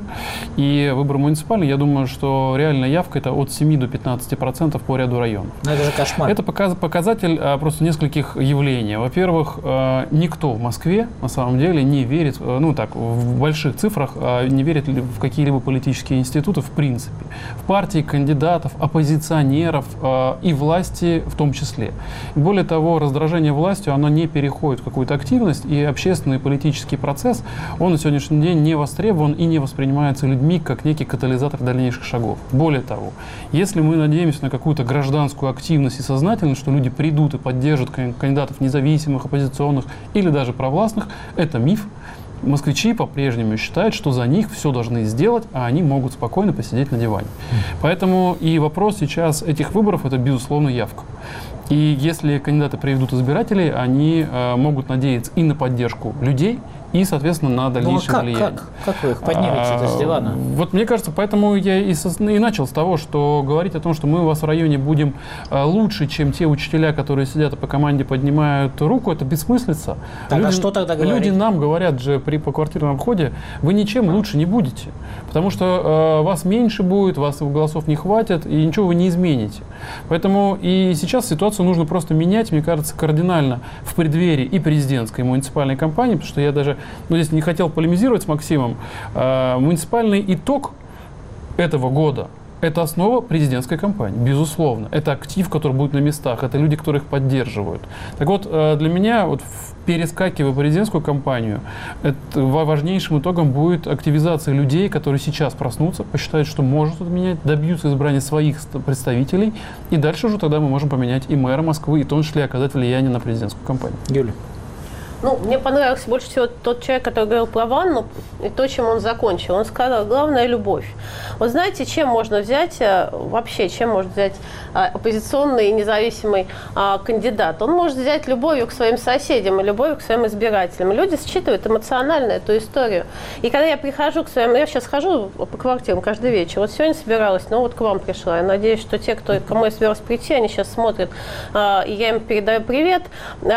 И выборы муниципальные, я думаю, что реальная явка это от семи до пятнадцати процентов по ряду районов. Но это же кошмар. Это показатель просто нескольких явлений. Во-первых, никто в Москве на самом деле не верит, ну так, в больших цифрах, не верит в какие-либо политические институты в принципе. В партии кандидатов, оппозиционеров и власти в том числе. Более того, раздражение властью, оно не переходит в какую-то активность, и общественный политический процесс, он на сегодняшний день не востребован и не воспринимается людьми как некий катализатор дальнейших шагов. Более того, если мы надеемся на какую-то гражданскую активность и сознательность, что люди придут и поддержат кандидатов независимых, оппозиционных или даже провластных, это миф. Москвичи по-прежнему считают, что за них все должны сделать, а они могут спокойно посидеть на диване. Поэтому и вопрос сейчас этих выборов – это, безусловно, явка. И если кандидаты приведут избирателей, они э, могут надеяться и на поддержку людей, и, соответственно, на дальнейшее ну, а как, влияние. Как? как вы их поднимете-то с дивана? Вот мне кажется, поэтому я и, со, и начал с того, что говорить о том, что мы у вас в районе будем а, лучше, чем те учителя, которые сидят и по команде поднимают руку, это бессмыслица. Тогда люди, что тогда говорить? Люди нам говорят же при поквартирном обходе, вы ничем лучше не будете, потому что э, вас меньше будет, вас голосов не хватит, и ничего вы не измените. Поэтому и сейчас ситуацию нужно просто менять, мне кажется, кардинально в преддверии и президентской, и муниципальной кампании, потому что я даже ну, здесь не хотел полемизировать с Максимом. Э, муниципальный итог этого года – это основа президентской кампании, безусловно. Это актив, который будет на местах, это люди, которые их поддерживают. Так вот, э, для меня, вот, перескакивая в президентскую кампанию, это, важнейшим итогом будет активизация людей, которые сейчас проснутся, посчитают, что может отменять, добьются избрания своих представителей, и дальше уже тогда мы можем поменять и мэра Москвы, и в том числе оказать влияние на президентскую кампанию. Юля. Ну, мне понравился больше всего тот человек, который говорил про ванну, и то, чем он закончил. Он сказал, главное – любовь. Вот знаете, чем можно взять, вообще, чем может взять оппозиционный и независимый кандидат? Он может взять любовью к своим соседям и любовью к своим избирателям. Люди считывают эмоционально эту историю. И когда я прихожу к своим… Я сейчас хожу по квартирам каждый вечер. Вот сегодня собиралась, ну вот к вам пришла. Я надеюсь, что те, кто, кому я собиралась прийти, они сейчас смотрят, и я им передаю привет.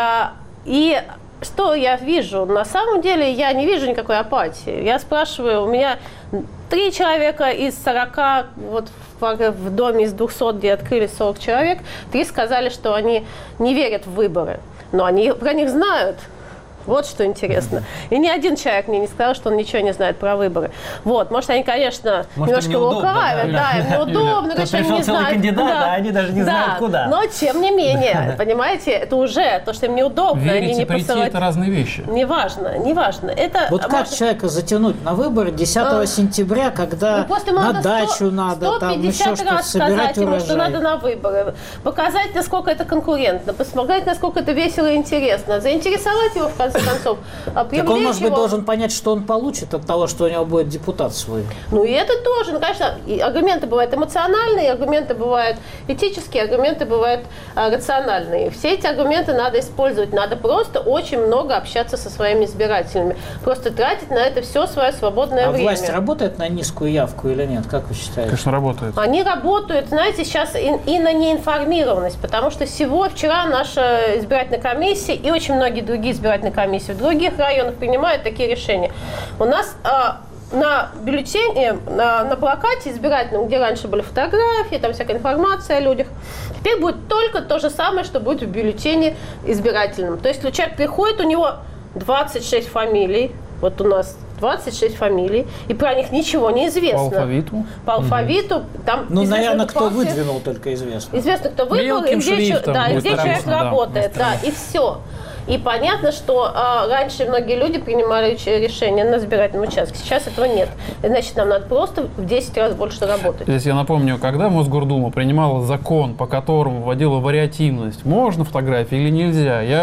И… Что я вижу? На самом деле я не вижу никакой апатии. Я спрашиваю, у меня три человека из сорока, вот в, в доме из двухсот, где открыли сорок человек, три сказали, что они не верят в выборы. Но они про них знают. Вот что интересно. И ни один человек мне не сказал, что он ничего не знает про выборы. Вот, может, они, конечно, может, немножко лукавят, да, им неудобно, конечно, они не знают, кандидат, куда. А они даже не да, знают, куда. Но, тем не менее, понимаете, это уже то, что им неудобно. Верить они не и прийти посылают. Это разные вещи. Неважно, неважно. Это вот как можно... человека затянуть на выборы десятого сентября, когда ну, на надо дачу сто, надо, там еще что-то собирать ему, урожай. Что надо на выборы, показать, насколько это конкурентно, посмотреть, насколько это весело и интересно, заинтересовать его, в конце концов. Так он, может быть, должен понять, что он получит от того, что у него будет депутат свой. Ну и это тоже. Ну, конечно, и аргументы бывают эмоциональные, аргументы бывают этические, аргументы бывают а, рациональные. Все эти аргументы надо использовать. Надо просто очень много общаться со своими избирателями. Просто тратить на это все свое свободное а время. А власть работает на низкую явку или нет? Как вы считаете? Конечно, работает. Они работают, знаете, сейчас и, и на неинформированность, потому что всего вчера наша избирательная комиссия и очень многие другие избирательные комиссии в других районах принимают такие решения. У нас а, на бюллетене, на, на плакате избирательном, где раньше были фотографии, там всякая информация о людях, теперь будет только то же самое, что будет в бюллетене избирательном. То есть человек приходит, у него двадцать шесть фамилий, вот у нас двадцать шесть фамилий, и про них ничего не известно. По алфавиту? По алфавиту. Угу. Там ну, наверное, кто выдвинул, только известно. Известно, кто выдвинул, и где, да, и где человек да, работает, да, и все. И понятно, что а, раньше многие люди принимали решения на избирательном участке. Сейчас этого нет. Значит, нам надо просто в десять раз больше работать. Здесь я напомню, когда Мосгордума принимала закон, по которому вводила вариативность, можно фотографии или нельзя, я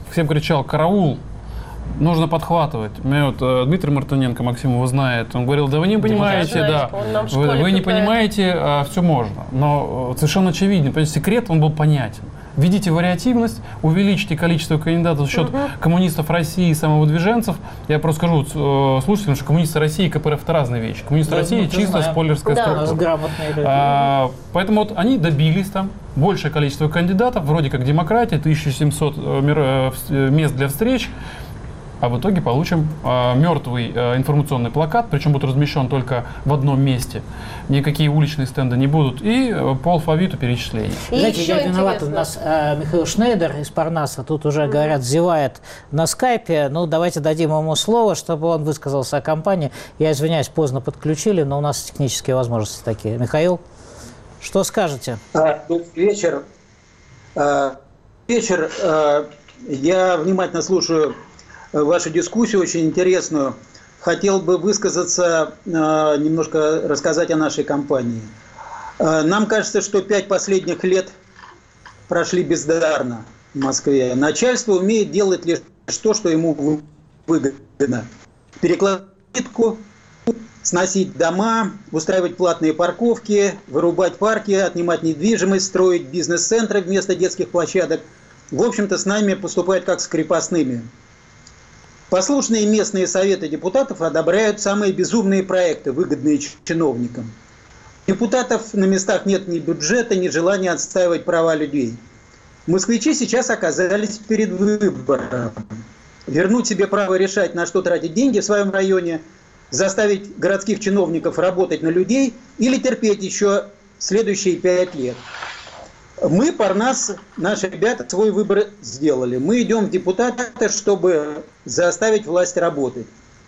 всем кричал «караул», нужно подхватывать. Меня вот э, Дмитрий Мартыненко, Максим его знает, он говорил, да вы не понимаете, да, вы, вы не понимаете, а, все можно. Но совершенно очевидно, потому что секрет, он был понятен. Введите вариативность, увеличьте количество кандидатов за счет угу. коммунистов России и самовыдвиженцев. Я просто скажу э, слушателям, что коммунисты России и ка пэ эр эф это разные вещи. Коммунисты да, России чисто знаем. спойлерская да, структура. А, поэтому вот они добились там большее количество кандидатов, вроде как демократия, тысяча семьсот э, мест для встреч. А в итоге получим э, мертвый э, информационный плакат, причем будет размещен только в одном месте. Никакие уличные стенды не будут. И э, по алфавиту перечислений. Знаете, я виноват. У нас э, Михаил Шнейдер из Парнаса, тут уже, mm-hmm. говорят, зевает на скайпе. Ну, давайте дадим ему слово, чтобы он высказался о кампании. Я извиняюсь, поздно подключили, но у нас технические возможности такие. Михаил, что скажете? А, вечер. А, вечер. А, я внимательно слушаю вашу дискуссию, очень интересную. Хотел бы высказаться, немножко рассказать о нашей кампании. Нам кажется, что пять последних лет прошли бездарно в Москве. Начальство умеет делать лишь то, что ему выгодно. Перекладывать плитку, сносить дома, устраивать платные парковки, вырубать парки, отнимать недвижимость, строить бизнес-центры вместо детских площадок. В общем-то, с нами поступают как с крепостными. Послушные местные советы депутатов одобряют самые безумные проекты, выгодные чиновникам. У депутатов на местах нет ни бюджета, ни желания отстаивать права людей. Москвичи сейчас оказались перед выбором. Вернуть себе право решать, на что тратить деньги в своем районе, заставить городских чиновников работать на людей или терпеть еще следующие пять лет. Мы, Парнас, наши ребята свой выбор сделали. Мы идем в депутаты, чтобы заставить власть работать.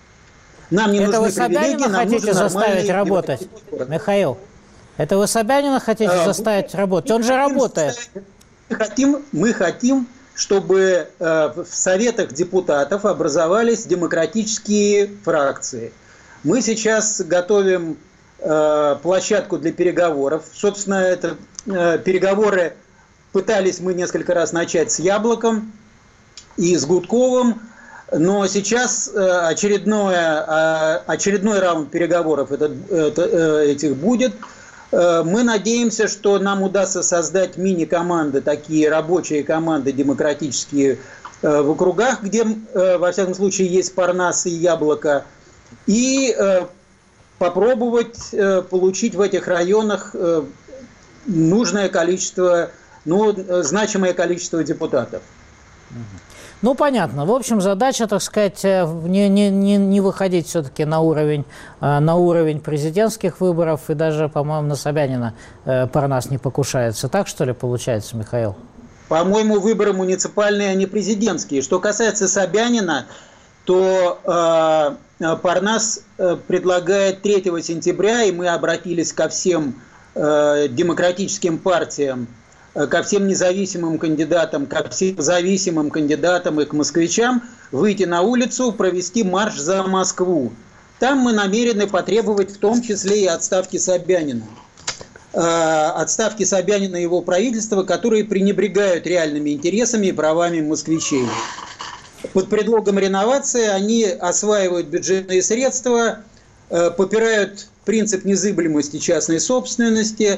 Нам не это нужны вы Собянина нам хотите заставить работать, Михаил? Это вы Собянина хотите а, заставить работать? Он же работает. Мы хотим, мы хотим, чтобы э, в советах депутатов образовались демократические фракции. Мы сейчас готовим э, площадку для переговоров. Собственно, это э, переговоры пытались мы несколько раз начать с Яблоком и с Гудковым. Но сейчас очередное, очередной раунд переговоров это, это, этих будет. Мы надеемся, что нам удастся создать мини-команды, такие рабочие команды демократические в округах, где, во всяком случае, есть Парнас и Яблоко, и попробовать получить в этих районах нужное количество, ну, значимое количество депутатов. Ну, понятно. В общем, задача, так сказать, не, не, не, не выходить все-таки на уровень, на уровень президентских выборов, и даже, по-моему, на Собянина Парнас не покушается. Так, что ли, получается, Михаил? По-моему, выборы муниципальные, а не президентские. Что касается Собянина, то э, Парнас предлагает третьего сентября, и мы обратились ко всем э, демократическим партиям, ко всем независимым кандидатам, ко всем зависимым кандидатам и к москвичам выйти на улицу, провести марш за Москву. Там мы намерены потребовать в том числе и отставки Собянина. Отставки Собянина и его правительства, которые пренебрегают реальными интересами и правами москвичей. Под предлогом реновации они осваивают бюджетные средства, попирают принцип незыблемости частной собственности.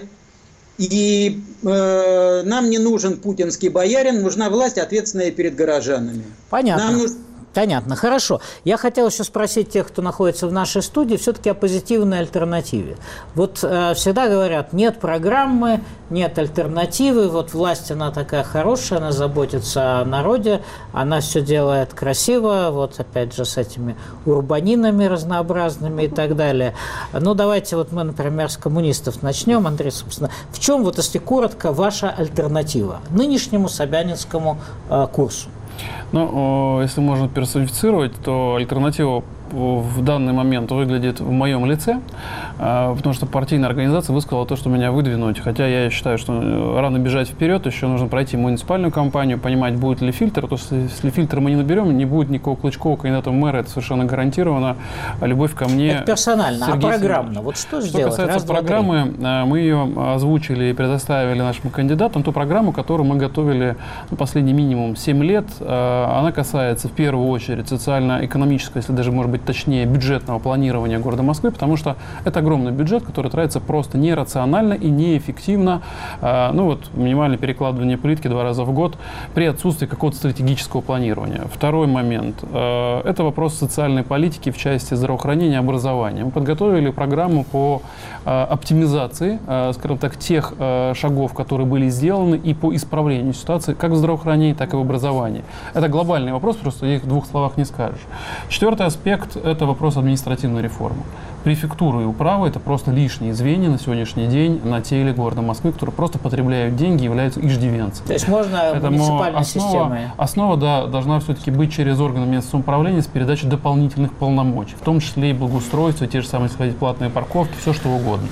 И э, нам не нужен путинский боярин, нужна власть, ответственная перед горожанами. Понятно. Нам нуж... Понятно, хорошо. Я хотел еще спросить тех, кто находится в нашей студии, все-таки о позитивной альтернативе. Вот э, всегда говорят, нет программы, нет альтернативы, вот власть, она такая хорошая, она заботится о народе, она все делает красиво, вот опять же с этими урбанинами разнообразными и так далее. Ну, давайте вот мы, например, с коммунистов начнем. Андрей, собственно, в чем, вот если коротко, ваша альтернатива нынешнему собянинскому э, курсу? Ну, если можно персонифицировать, то альтернатива в данный момент выглядит в моем лице, потому что партийная организация высказала то, что меня выдвинуть. Хотя я считаю, что рано бежать вперед, еще нужно пройти муниципальную кампанию, понимать, будет ли фильтр. Потому что если фильтр мы не наберем, не будет никакого Клычкова кандидата в мэра, это совершенно гарантированно. Любовь ко мне... Это персонально, Сергей а программно? Вот что, что сделать? Что касается Раз, два, программы, три. мы ее озвучили и предоставили нашим кандидатам. Ту программу, которую мы готовили ну, последний минимум семь лет, она касается в первую очередь социально-экономического, если даже, может быть, точнее, бюджетного планирования города Москвы, потому что это огромный бюджет, который тратится просто нерационально и неэффективно. Ну вот, минимальное перекладывание плитки два раза в год при отсутствии какого-то стратегического планирования. Второй момент. Это вопрос социальной политики в части здравоохранения и образования. Мы подготовили программу по оптимизации, скажем так, тех шагов, которые были сделаны, и по исправлению ситуации как в здравоохранении, так и в образовании. Это глобальный вопрос, просто их в двух словах не скажешь. Четвертый аспект – это вопрос административной реформы. Префектура и управа – это просто лишние звенья на сегодняшний день на теле города Москвы, которые просто потребляют деньги и являются иждивенцами. То есть можно Поэтому муниципальной основа, системой? Основа да, должна все-таки быть через органы местного самоуправления с передачей дополнительных полномочий, в том числе и благоустройство, те же самые сходить платные парковки, все что угодно.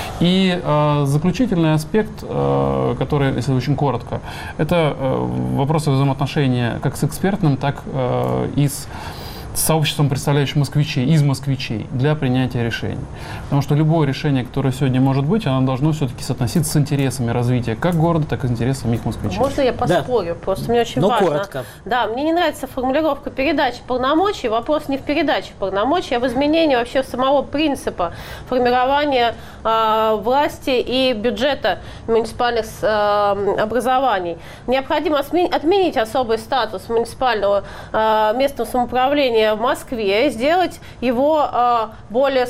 И э, заключительный аспект, э, который, если очень коротко, это э, вопросы взаимоотношения как с экспертным, так э, и с сообществом, представляющим москвичей, из москвичей для принятия решений. Потому что любое решение, которое сегодня может быть, оно должно все-таки соотноситься с интересами развития как города, так и с интересами их москвичей. Можно я поспорю? Да. Просто мне очень Но важно. Коротко. Да, мне не нравится формулировка передачи полномочий. Вопрос не в передаче полномочий, а в изменении вообще самого принципа формирования э, власти и бюджета муниципальных э, образований. Необходимо отменить особый статус муниципального э, местного самоуправления в Москве, сделать его э, более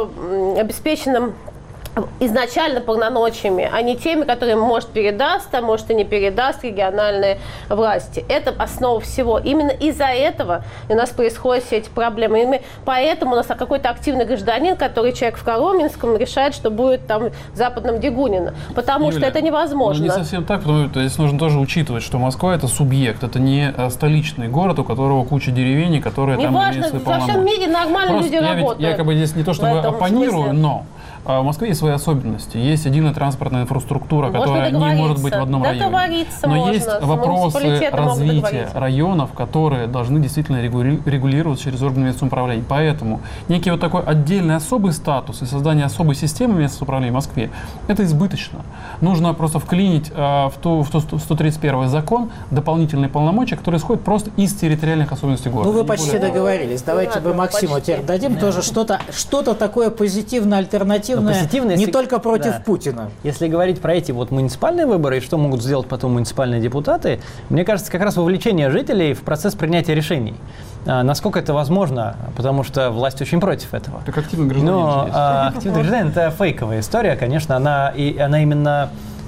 э, обеспеченным изначально полномочиями, а не теми, которые может передаст, а может и не передаст региональные власти. Это основа всего. Именно из-за этого у нас происходят все эти проблемы. И мы, поэтому у нас какой-то активный гражданин, который человек в Коломенском, решает, что будет там в Западном Дегунино. Потому Юля, что это невозможно. Ну, не совсем так, потому что здесь нужно тоже учитывать, что Москва – это субъект, это не столичный город, у которого куча деревень, которые не там важно, имеют свои во полномочия. всем мире нормально Просто люди я работают. Ведь якобы здесь не то, чтобы оппонирую, смысле. но в Москве есть свои особенности. Есть единая транспортная инфраструктура, Можно которая не может быть в одном районе. Договориться Но можно. есть вопросы развития могут районов, которые должны действительно регулироваться через органы местного самоуправления. Поэтому некий вот такой отдельный особый статус и создание особой системы местного самоуправления в Москве – это избыточно. Нужно просто вклинить э, в, ту, в ту сто тридцать первый закон дополнительные полномочия, которые исходят просто из территориальных особенностей города. Ну, вы почти более... договорились. Давайте мы Максиму почти. теперь дадим тоже что-то, что-то такое позитивное, альтернативное. Позитивное, не если, только против да. Путина. Если говорить про эти вот муниципальные выборы и что могут сделать потом муниципальные депутаты, мне кажется, как раз вовлечение жителей в процесс принятия решений. А, насколько это возможно, потому что власть очень против этого. Так активный гражданин. Но а, активный гражданин – это фейковая история, конечно, она, и, она именно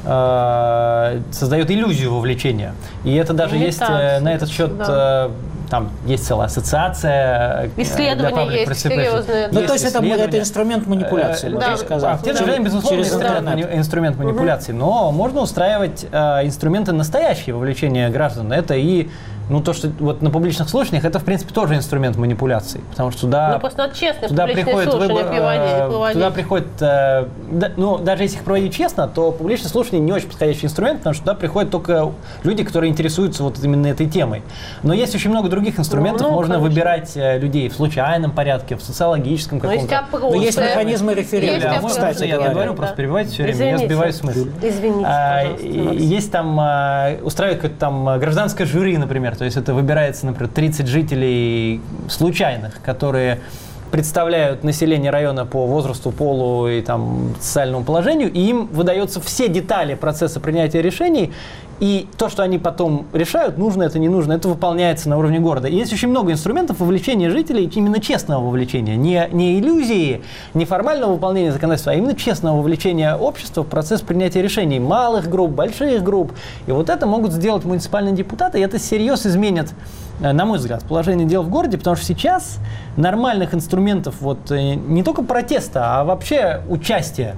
а, создает иллюзию вовлечения. И это даже не есть так, на этот счет… Да. Там есть целая ассоциация. Исследования есть серьезные. Ну, то есть это, это инструмент манипуляции, можно да, сказать. В те же время, безусловно, инструмент, инструмент манипуляции. Угу. Но можно устраивать э, инструменты настоящего вовлечения граждан. Это и ну, то, что вот на публичных слушаниях, это, в принципе, тоже инструмент манипуляции. Потому что туда, ну, просто надо честно туда приходит слушания выбор, проводить. Туда приходит, э, да, ну, даже если их проводить честно, то публичные слушания не очень подходящий инструмент, потому что туда приходят только люди, которые интересуются вот именно этой темой. Но есть очень много других инструментов. Ну, ну, можно конечно. выбирать э, людей в случайном порядке, в социологическом каком-то. Но есть, есть механизмы референдума, да, кстати. Я говорю, да. просто перебивайте все время, Извините. я сбиваю смысл. Извините, а, есть там, а, устраивают какое-то там гражданское жюри, например, то есть это выбирается, например, тридцать жителей случайных, которые представляют население района по возрасту, полу и там, социальному положению, и им выдаются все детали процесса принятия решений, и то, что они потом решают, нужно это, не нужно, это выполняется на уровне города. И есть очень много инструментов вовлечения жителей, именно честного вовлечения, не, не иллюзии, не формального выполнения законодательства, а именно честного вовлечения общества в процесс принятия решений малых групп, больших групп. И вот это могут сделать муниципальные депутаты, и это всерьез изменит, на мой взгляд, положение дел в городе, потому что сейчас нормальных инструментов вот, не только протеста, а вообще участия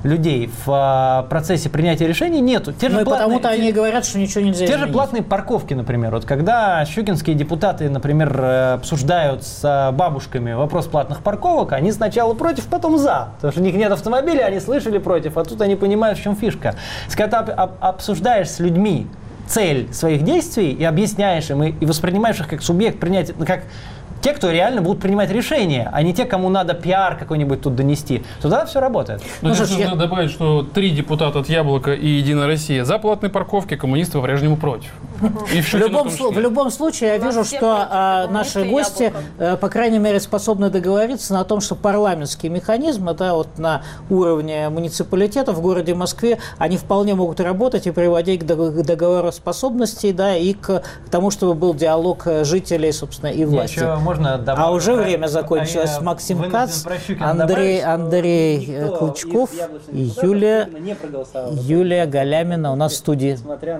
людей в процессе принятия решений нету. Те же ну и платные, потому-то те, они говорят, что ничего нельзя Те изменить. же платные парковки, например. Вот когда щукинские депутаты, например, обсуждают с бабушками вопрос платных парковок, они сначала против, потом за. Потому что у них нет автомобиля, они слышали против, а тут они понимают, в чем фишка. Когда ты обсуждаешь с людьми цель своих действий и объясняешь им, и, и воспринимаешь их как субъект принятия, как те, кто реально будут принимать решения, а не те, кому надо пиар какой-нибудь тут донести, тогда все работает. Ну, ну, здесь нужно я... добавить, что три депутата от «Яблока» и «Единая Россия» за платные парковки, коммунисты по-прежнему против. И в, в, любом, в любом случае, я вижу, что а, наши гости, а, по крайней мере, способны договориться на том, что парламентские механизмы, да, вот на уровне муниципалитета в городе Москве, они вполне могут работать и приводить к договороспособности, да, и к тому, чтобы был диалог жителей, собственно, и власти. А уже время закончилось. А Максим Кац, Андрей, Андрей Клычков и Юлия, Юлия Галямина у нас в студии.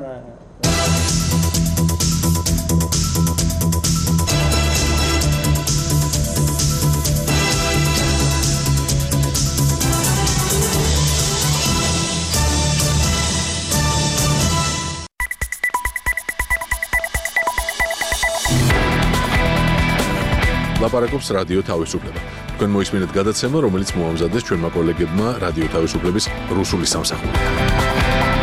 ლაპარაკობს რადიო თავისუფლება. თქვენ მოისმინეთ გადაცემა, რომელიც მოამზადეს ჩვენმა კოლეგებმა რადიო თავისუფლების რუსული სამსახურიდან.